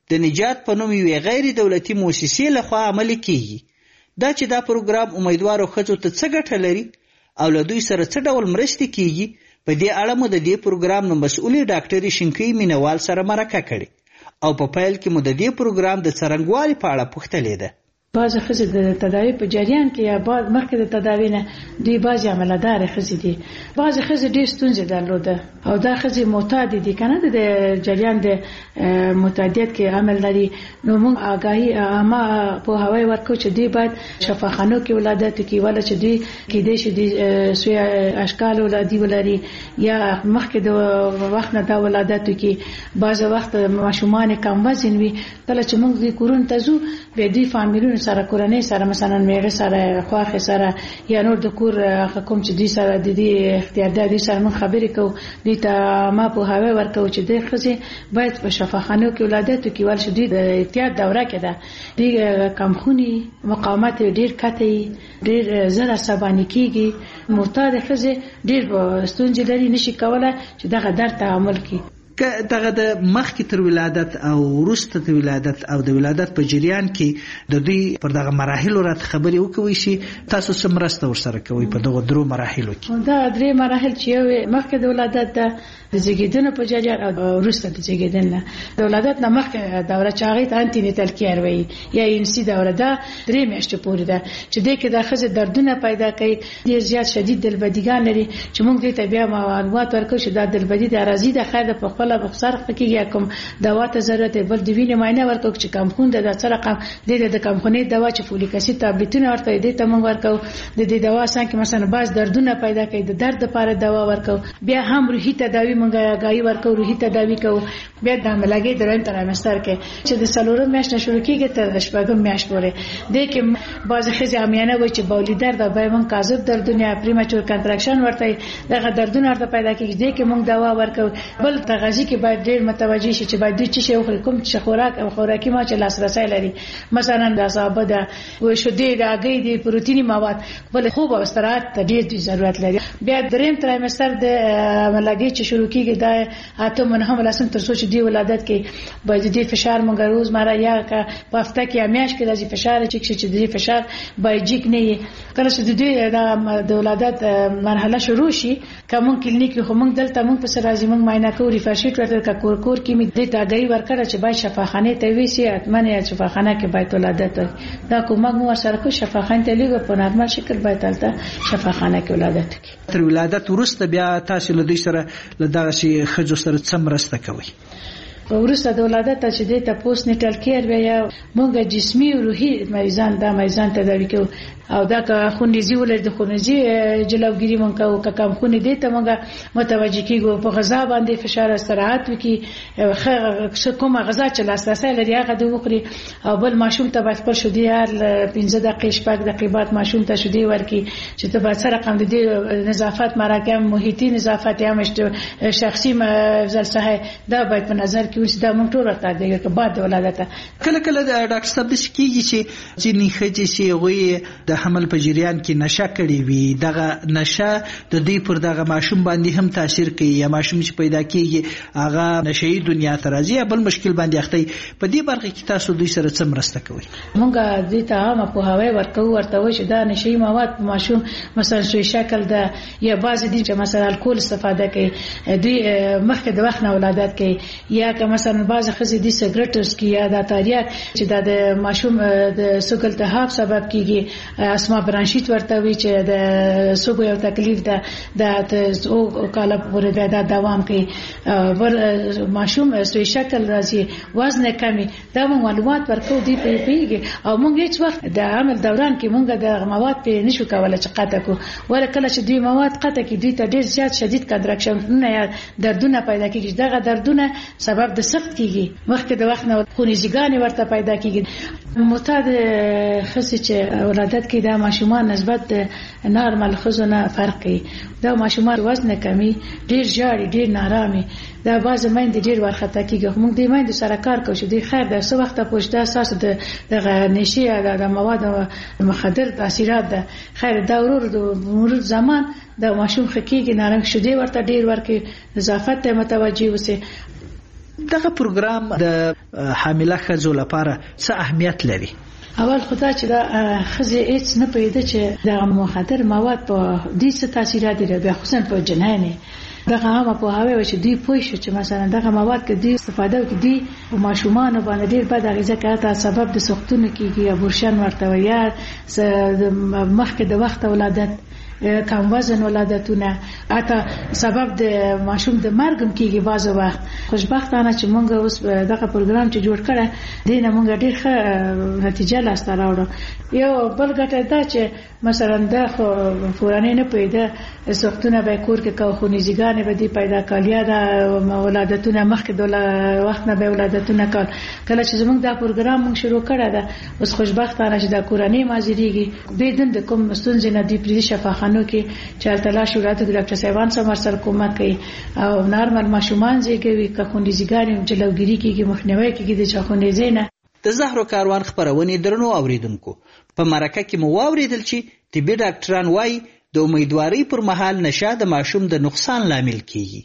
د نجات په نوم یوې غیر دولتي مؤسسې لخوا عملي کیږي دا چې دا پروګرام امیدوارو ښځو ته څه ګټه لري او له دوی سره څه ډول مرستې کیږي په دې اړه مو د دې پروګرام نو مسؤلې ډاکټرې شینکۍ مینوال سره مرکه کړې او په پیل کې مو د دې پروګرام د څرنګوالي په اړه پوښتلې ده. بعض ښځې د تداوی په جریان کې یا بعض مخکې د تداوی نه دوی بعضې عملدارې ښځې دي. بعضې ښځې ډېر ستونزې درلوده او دا ښځې معتادې دي که نه د جریان د معتادیت کې عمل لري. نو موږ آګاهي عامه پوهاوی ورکړو چې دوی باید شفاخانو کې ولادت وکړي وله چې دوی کیدای شي د سوی اشکال ولادي ولري یا مخکې د وخت نه دا ولادت وکړي. بعضې وخت ماشومان کم وزن وي کله چې موږ دوی کورونو ته ځو بیا دوی فامیلونو سره کورنۍ سره مثلا میړه سره خواخې سره یا نور د کور کوم چې دوی سره د دې اختیار ده دوی سره موږ خبرې کوو دوی ته ما پوهاوی ورکوو چې دې ښځې باید په شفاخانو کې ولادت وکړي ولې چې دوی د احتیاط دوره کې ده دوی کمخوني مقاومت ډېر کته ډېر زر عصباني کېږي. معتاده ښځې ډېر ستونزې لري نشي کولی چې دغه درد تحمل کړي. که دغه د مخکې تر ولادت او وروسته د ولادت او د ولادت په جریان کې د دوی پر دغه مراحلو راته خبرې وکوي شي تاسو څه مرسته ورسره کوئ په دغه درو مراحلو کې؟ دا درې مراحل چې یو مخکې د ولادت ده د زیږیدنې په جریان او وروسته د زیږیدنې نه د ولادت نه مخکې دوره چې هغې ته انټي نیټل کیر وایي یا انسي دوره ده درې میاشتې پورې ده چې دې کې دا ښځې دردونه پیدا کوي ډېر زیات شدید دلبدیګان لري چې موږ دې ته بیا معلومات ورکوو چې دا دلبدي د عرضي ده خیر ده په خپله به صرف کېږي کوم دوا ته ضرورت دی بل د وینې معاینه ورکوو چې کمخون ده د څه رقم دې د کمخونۍ دوا چې فولیک اسید تابلیتونه ورته دې ته موږ ورکوو د دې دوا څنګه مثلا بعض دردونه پیدا کوي د درد لپاره دوا ورکوو. بیا هم روحي تداوی موږ آګاهي ورکوو روحي تداوی کوو. بیا د حاملګۍ دریم ترایمستر کې چې د څلورم میاشت نه شروع کېږي تر د شپږم میاشت پورې دې کې بعضې ښځې عامیانه وایي چې بولي درد او بیا موږ کاذب دردونه یا پریمچور کنټراکشن ورته دغه دردونه ورته پیدا کېږي دې کې موږ دوا ورکوو. بل تغذیه کې باید ډېر متوجه شي چې باید دوی څه شی وخوري کوم چې خوراک او خوراکي ما چې لاسرسی لري مثلا د سابه ده شیدې د هګۍ دي پروتیني مواد بل خوب او استراحت ته ډېر ضرورت لري. بیا دریم ترایمستر د حاملګۍ چې شروع کېږي دا اته منهم لسم تر څو چې دی ولادت کې باید دې فشار موږ روزمره یا په هفته کې یا میاشت کې د فشار چې دې فشار باید جګ نه وي. کله چې د دې د ولادت مرحله شروع شي کوم کلینیک خو موږ دلته موږ په سر راځي موږ معاینه کوو ریفرشیټ ورته کور کور کې می دې ته آګاهي ورکړه چې باید شفاخانه ته ویسي اتمنه یا شفاخانه کې باید ولادت دا کومه مو سره کو شفاخانه ته لګو په نارمل شکل باید تلته شفاخانه کې ولادت کی. تر ولادت وروسته بیا تاسو له دې سره له دغه شي خځو سره څه مرسته کوي؟ ورسته د ولادت چې د تاسو نیټل کیر بیا موږ جسمي او روحي مریضان دا مریضان تداوی کوو او دا که خونریزي ولر د خونریزي جلوګيري مونږ کوو که کم خونې دي ته مونږ متوجه کیږو په غذا باندې فشار استراحت وکي کومه غذا چې لاسرسي لري هغه د وخوري او بل ماشوم ته باید خپل شودي هر پنځه دقیقې شپږ دقیقې بعد ماشوم ته شودي ورکي چې ته باید سره رقم دي نظافت مراکم محیطي نظافت یا مشت شخصي ځلسه دا باید په نظر کې اوس دا مونږ ټول راته دی که بعد ولادت کله کله د ډاکټر صاحب د شکیږي چې ځینې ښځې چې غوي د حمل په جریان کې نشه کړي وي دغه نشه د دې پر دغه ماشوم باندې هم تاثیر کوي یا ماشوم چې پیدا کیږي هغه نشئی دنیا ته راځي بل مشکل باندې اخته په دې برخه کې تاسو دوی سره څه مرسته کوي؟ مونږ دې ته هم په هواي ورکو ورته و چې دا نشئی مواد په ماشوم مثلا شوي شکل ده یا بعض دي چې مثلا الکول استفاده کوي دوی مخکې د وخت نه ولادت کوي یا که مثلا بعض خزې دي سیګریټ اسکی یا د تاریاک چې د ماشوم د سګل التهاب سبب کیږي اسما برانشیت ورته وی چې د سګو یو تکلیف ده د او کاله پورې د دوام کوي ور ماشوم سوي شکل راځي وزن کمی دا معلومات ورکو دي په پیږي او موږ هیڅ وخت د عمل دوران کې موږ د مواد په نشو کولای چې قطع کو ور کله چې دوی مواد قطع کی دوی ته ډیر زیات شدید کنټراکشن نه یا دردونه پیدا کیږي دغه دردونه سبب د سخت کیږي مخکې د وخت نه خونریزګان ورته پیدا کیږي معتاد خصي چې ولادت کې دا ماشومان نسبت نارمل خزونه فرق کوي دا ماشومان وزن کمی ډیر جاړي ډیر نارامي دا باز مېند ډیر ورخته کیږي موږ د مېند سره کار کوو چې د خیر د څو وخت پوښتنه اساس د دغه نشي د مواد مخدر تاثیرات ده خیر دا ورور د مرور زمان د ماشوم خکېږي نارنج شدي ورته ډیر ورکه نظافت ته متوجي وسه دغه پروګرام د حامله ښځو لپاره څه اهمیت لري؟ اول خدای چې دا خزه هیڅ نه پیدا چې د مخدر مواد په دې څه تاثیرات لري، بیا خصوصا په جنانه دغه عامه په هغه چې دی پوه شو چې مثلا دغه مواد کې دی استفاده وکړي په ماشومان باندې ډیر بد اغیزه کوي، سبب د سختونه کیږي، ابورشن ورته ویل، مخکې د وخت ولادت، کم وزن ولادتونه، اته سبب د ماشوم د مرګ کیږي بعض وخت. خوشبختانه چې مونږ اوس دغه پروګرام چې جوړ کړه دینه مونږ ډیر ښه نتیجه لاسته راوړو. یو بل ګټه دا چې مثلا د فورانه نه پیدا سختونه به کور کې کو خونیزګانې به دی پیدا کالیا د ولادتونه مخکې د وخت نه به ولادتونه کول. کله چې زمونږ دا پروګرام مونږ شروع کړه دا اوس خوشبختانه چې د کورنۍ مازیریږي بدون د کوم ستونزې نه دی پرې شفاخانو کې چې تلاش ورته د ډاکټر صاحبان سره سره کومک کوي او نارمل ماشومان زیږوي که خونیزګانې جلوګیری کېږي، مخنیوي کېږي د چاخونې زینه. د زهرو کاروان خبرونه درنو اوریدونکو په مرکه کې مو واوریدل چې طبي ډاکټران وايي د امیدواري پر مهال نشه د ماشوم د نقصان لامل کیږي.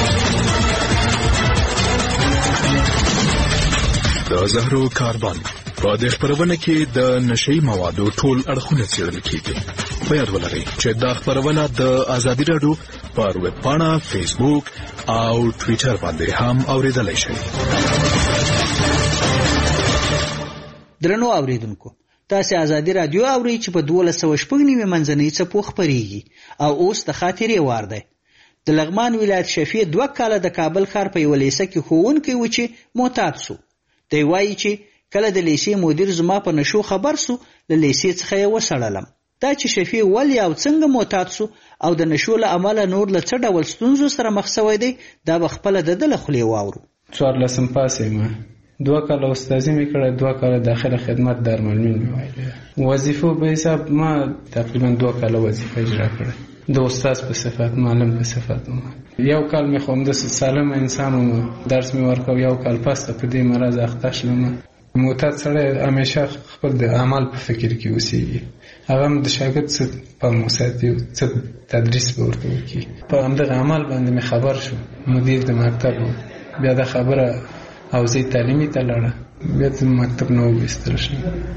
د زهرو کاروان په دې خبرونه کې د نشي موادو ټول اړخونه څېړل کیږي. په یاد ولرئ چې دا خبرونه د آزادي رادیو پر ویب پاڼه، فیسبوک او ټوئیټر باندې هم اوریدلای شئ. درنو اوریدونکو تاسو آزادي رادیو اورئ چې په دولس سوه شپږ نیمه منځنۍ څپو خپرېږي او اوس د خاطرې وار دی. د لغمان ولایت شفیع دوه کاله د کابل ښار په یوه لیسه کې ښوونکی و چې معتاد سو. دی وایي چې کله د لیسې مدیر زما په نشو خبر سو له لیسې څخه یې وسړلم. دا چې شفیع ولې او څنګه معتاد سو او د نشو له امله نور له څه ډول ستونزو سره مخ شوی دی دا به خپله د ده له خولې واورو. څوارلسم پاس یم، دوه کاله استاذي مې کړه، دوه کاله داخله خدمت دارالمعلمین مې وایله. وظیفو به حساب ما تقریبا دوه کاله وظیفه اجرا کړه د استاد په صفت، معلم په صفت. یو کال مې خو همداسې سالم انسان وم، درس مې ورکو، یو کال پس ته په دې مرض اخته شلم. معتاد سړی همیشه خپل د عمل په فکر کې اوسېږي، هغه هم د شاګرد څه پام وساتي، څه تدریس به ورته وکړي. په همدغه عمل باندې مې خبر شو، مدیر د مکتب بیا دا خبره حوزې تعلیمي ته لاړه، بیا د مکتب نه وایستل شوم.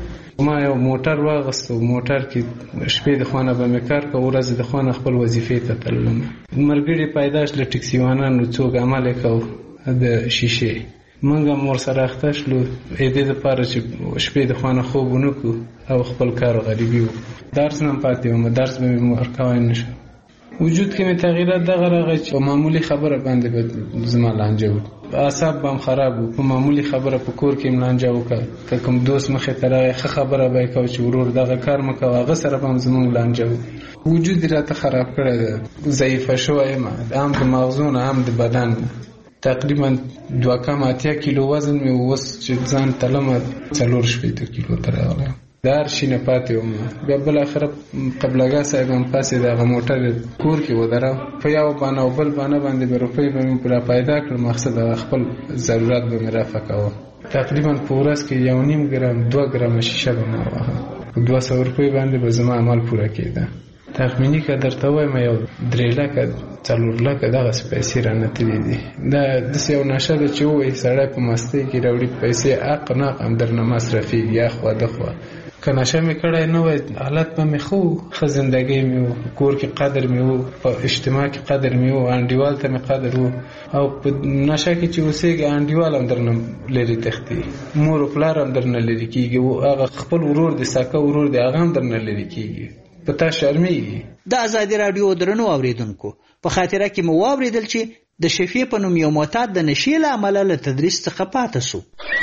ما یو موټر واغستو، موټر کې شپې د خوانه به مې کار کوه، ورځې د خوانه خپل وظیفې ته تللم. ملګري پیدا شول ټکسیوانانو، څوک عمل یې کوه د شیشې، موږ هم ورسره اخته شلو د دې دپاره چې شپې د خوانه خوب ونه کړو او خپل کار غریبي وکړو. درس نه پاتې وم، درس به مې ورکوی نه شو. وجود کې مې تغییرات دغه راغی چې په معمولي خبره باندې به زما لانجه وکړو، اعصاب به هم خراب وو. په معمولي خبره په کور کې م لانجه وکړه، که کوم دوست مخې ته راغی ښه خبره به یې کوه چې ورور دغه کار مه کوه، هغه سره به هم زموږ لانجه وو. وجود یې راته خراب کړی دی، ضعیفه شوی یم، هم د مغزو نه هم د بدن نه. تقریبا دوه کم اتیا کیلو وزن مې اوس چې ځان تلمه څلور شپېته کیلو ته راغلی. د هر شي نه پاتې وم. بیا بالاخره قبلګاه صاحب هم پاسې د هغه موټر کور کې ودراو، په یو بانه او بل بانه باندې به روپۍ به مې را پیدا کړل، مقصد هغه خپل ضرورت به مې رفع کوه. تقریبا په ورځ کې یو نیم ګرام دوه ګرامه شیشه به مې وواهه، په دوه سوه روپۍ باندې به زما عمل پوره کېده. تخمیني که درته وایم یو درې لکه څلور لکه دغسې پیسې رانه تللي دي. دا داسې یو نشه ده چې ووایي سړی په مستۍ کې راوړي پیسې، عق ناق هم درنه مصرفېږي، اخوا دخوا. که نشه مې کړی نه وای حالت به مې ښه و، ښه زندګۍ مې و، کور کې قدر مې و، په اجتماع کې قدر مې و، انډیوال ته مې قدر و. او په نشه کې چې اوسېږي انډیوال هم درنه لرې تښتي، مور و پلار هم درنه لرې کېږي، هغه خپل ورور دی ساکه ورور دی هغه هم درنه لرې کېږي، په تا شرمېږي. د ازادي راډیو درنو اوریدونکو په خاطره کې مو واوریدل چې د شفیع په نوم یو معتاد د نشې له امله له تدریس څخه پاته سو.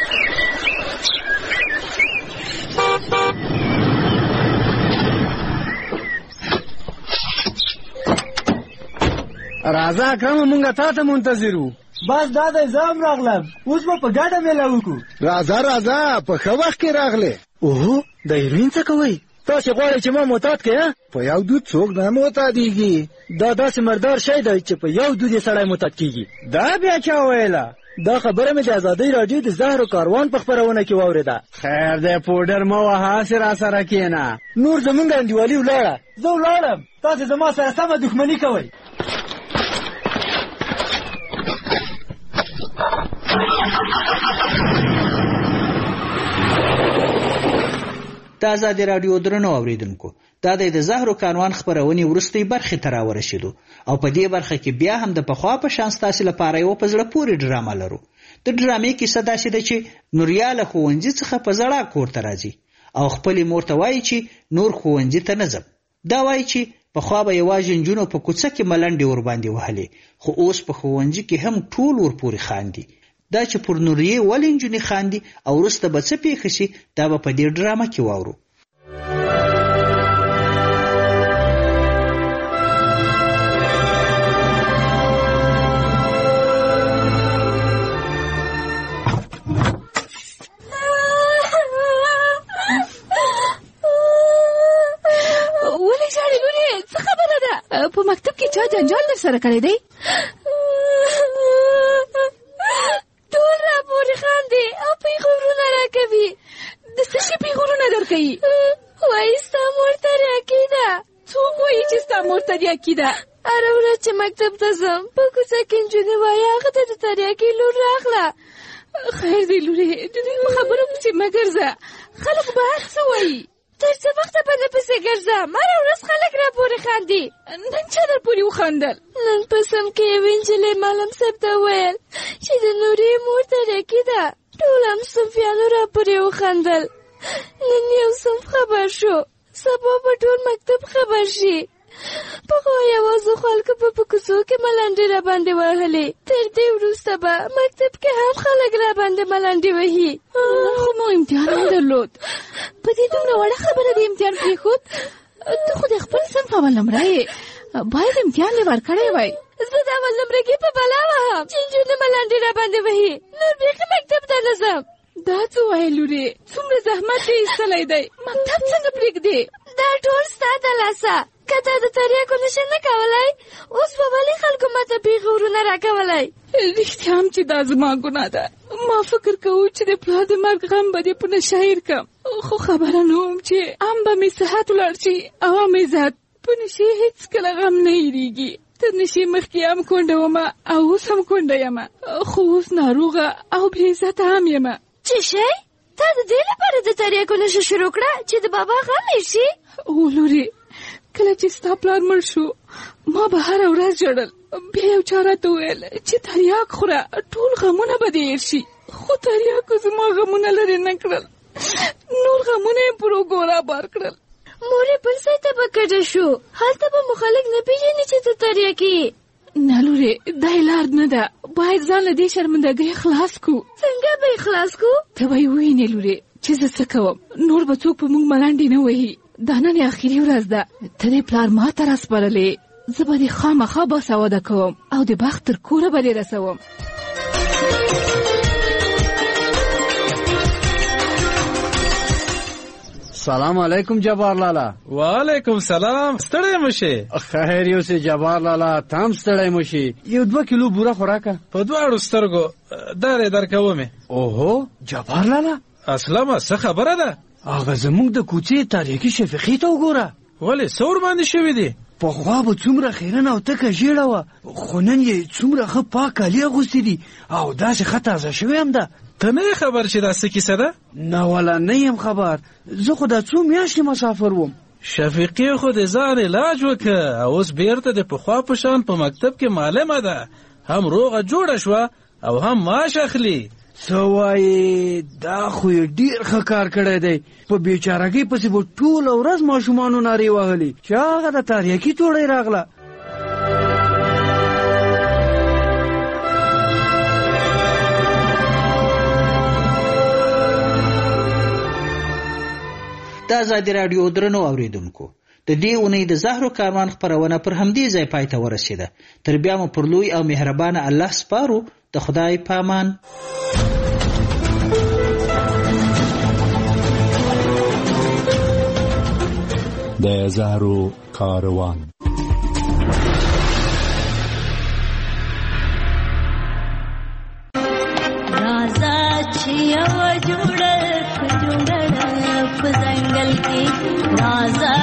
راځه اکرم مونږه تا ته منتظر وو. بس دا دی زه هم راغلم، اوس به په ګډه میله وکړو. راځه راځه په ښه وخت کې راغلې. اوهو د هیروین څه کوئ؟ تاسې غواړئ چې ما معتاد کړې؟ په یو دود څوک نه معتادېږي، دا داسې مردار شی دی چې په یو دود یې سړی معتاد کېږي. دا بیا چا ویله؟ دا خبره مې د ازادۍ راډیو د زهرو کاروان په خپرونه کې واورېده. خیر دی پوډر مه وهه، هسې را سره کښېنه. نور زمونږ انډیوالي ولاړه، زه ولاړم، تاسې زما سره سمه دښمني کوئ. د آزادي راډیو درنو اوریدونکو دا د زهرو کاروان خبرونې وروستۍ برخې ته راورسېدو او په دې برخه کې بیا هم د پخوا په شان ستاسې لپاره یو په زړه پورې ډرامه لرو. د ډرامې کیسه داسې ده چې نوریا له ښوونځي څخه په زړه کور ته راځي او خپلې مور ته وایي چې نور ښوونځي ته نه ځم. دا وایي چې پخوا به یوازې نجونو په کوڅه کې ملنډې ورباندې وهلې، خو اوس په ښوونځي کې هم ټول ورپورې خاندي. دا چې پر نوریې ولې نجونې خاندي او وروسته به څه پېښه شي دا به په دې ډرامه کې واورو. په مکتب کې چا جنجال در سره کړی دی؟ ټول راپورې خاندي او پیغورونه راکوي. د څه شي پیغورونه درکوي؟ وایي ستا مور تریاکي ده. څوک وایي چې ستا مور تریاکي ده؟ هره ورځ چې مکتب ته ځم په کوڅه کې نجونې وایي هغه ته د تریاکي لور راغله. خیر دی لورې، د دوی په خبرو پسې مه ګرځه، خلک به هر څه وایي. تر څه وخته به نه پسې ګرځه؟ هره ورځ خلک راپورې خاندي. نن چا در پورې وخندل؟ نن په سم کې یوې نجلۍ معلم صاحب ته وویل چې د نورې مور تریاکي ده. ټول هم صنفیانو راپورې وخندل. نن یو صنف خبر شو، سبا به ټول مکتب خبر شي. پخوا یوازې خلکو به په کوڅو کې ملنډې راباندې وهلې، تر دې وروسته به مکتب کې هم خلک راباندې ملنډې وهي. خو ما امتحان هم درلود. په دې دومره وړه خبره د امتحان پرېښود؟ ته خو د خپل صنف اول نمره یې، باید امتحان یې ورکړی وای. زه د اول نمرګي په بلا وهم چې نجونې ملنډې راباندې وهي، نور بیخي مکتب ته نه ځم. دا څه وایې لورې؟ څومره زحمت دې ایستلی دی، مکتب څنګه پرېږدې؟ دا ټول ستا د لاسه. که تا د تریاکو نشه نه کولی، اوس به ولې خلکو ماته پیغورونه راکولی؟ رښتیا هم چې دا زما ګناه ده. ما فکر کوو چې د پلار د مرګ غم به دې په نشه هېر کړم، خو خبره نه وم چې هم به مې صحت ولاړ شي او هم عزت. په نشې هېڅکله غم نه هېرېږي. تر نشې مخکې هم کونډه ومه او اوس هم کونډه یمه، خو اوس ناروغه او بې عزته هم یمه. څه شی؟ تا د دې لپاره د تریاکو نشه شروع کړه چې د بابا غم هېر شي؟ او لورې، کله چې ستا پلار مړ شو ما به هره ورځ ژړل. بیا یو چا راته وویل چې تریاک خوره ټول غمونه به دې هېر شي، خو تریاکو زما غمونه لرې نه کړل، نور غمونه یې پر اوږو رابار کړل. مور یې بل ځای ته به کډه شو، هلته به مو خلک نه پېژني چې ته تریاکي یې. نه لورې، دا یې لار نه ده، باید ځان له دې شرمندګۍ خلاص کړو. څنګه به یې خلاص کړو؟ ته به یې ووینې لورې چې زه څه کوم، نور به څوک په موږ ملنډې نه وهي. دا نن اخري ورځ ده، ته دې پلار ما ته راسپارلې، زه به دې خامخا باسواده کوم او د بخت تر کوره به دې رسوم. سلام علیکم جبار لالا. وعلیکم سلام. ستړی مشي؟ خیر یو سه جبار لالا، تام ستړی مشي. یو دوه کیلو بوره خوراکه په دواړو سترګو درې درکومې. اوهو جبار لالا، اسلامه څه خبره ده؟ هغه زموږ د کوڅې تاریخي شفیقي ته وګوره. ولې څه ورباندې شوي دي؟ پخوا به څومره خیرنه او تکه ژیړه وه، خو نن یې څومره ښه پاک کالي اغوستي دي او داسې ښه تازه شوې هم ده. ته نه یې خبر چې دا څه کیسه ده؟ نه والا نه یم خبر، زه خو دا څو میاشتې مسافر وم. شفیقي خو د ځان علاج وکړه او اوس بیرته د پخوا په شان په مکتب کې معلمه ده، هم روغه جوړه شوه او هم معاش اخلي. څه وایې؟ دا خو یې ډېر ښه کار کړی دی. په بېچارګۍ پسې به ټوله ورځ ماشومانو نارې وهلې چې هغه د تریاکي توړۍ راغله. د آزادي راډیو درنو اوریدونکو، د دې اونۍ د زهرو کاروان خپرونه پر همدې ځای پای ته ورسېده. تر بیا مو پر لوی او مهربانه الله سپارو. د خدای پامان. د زهرو کاروان. راځه چې یو جوړه جوړه په ځنګل کې راځه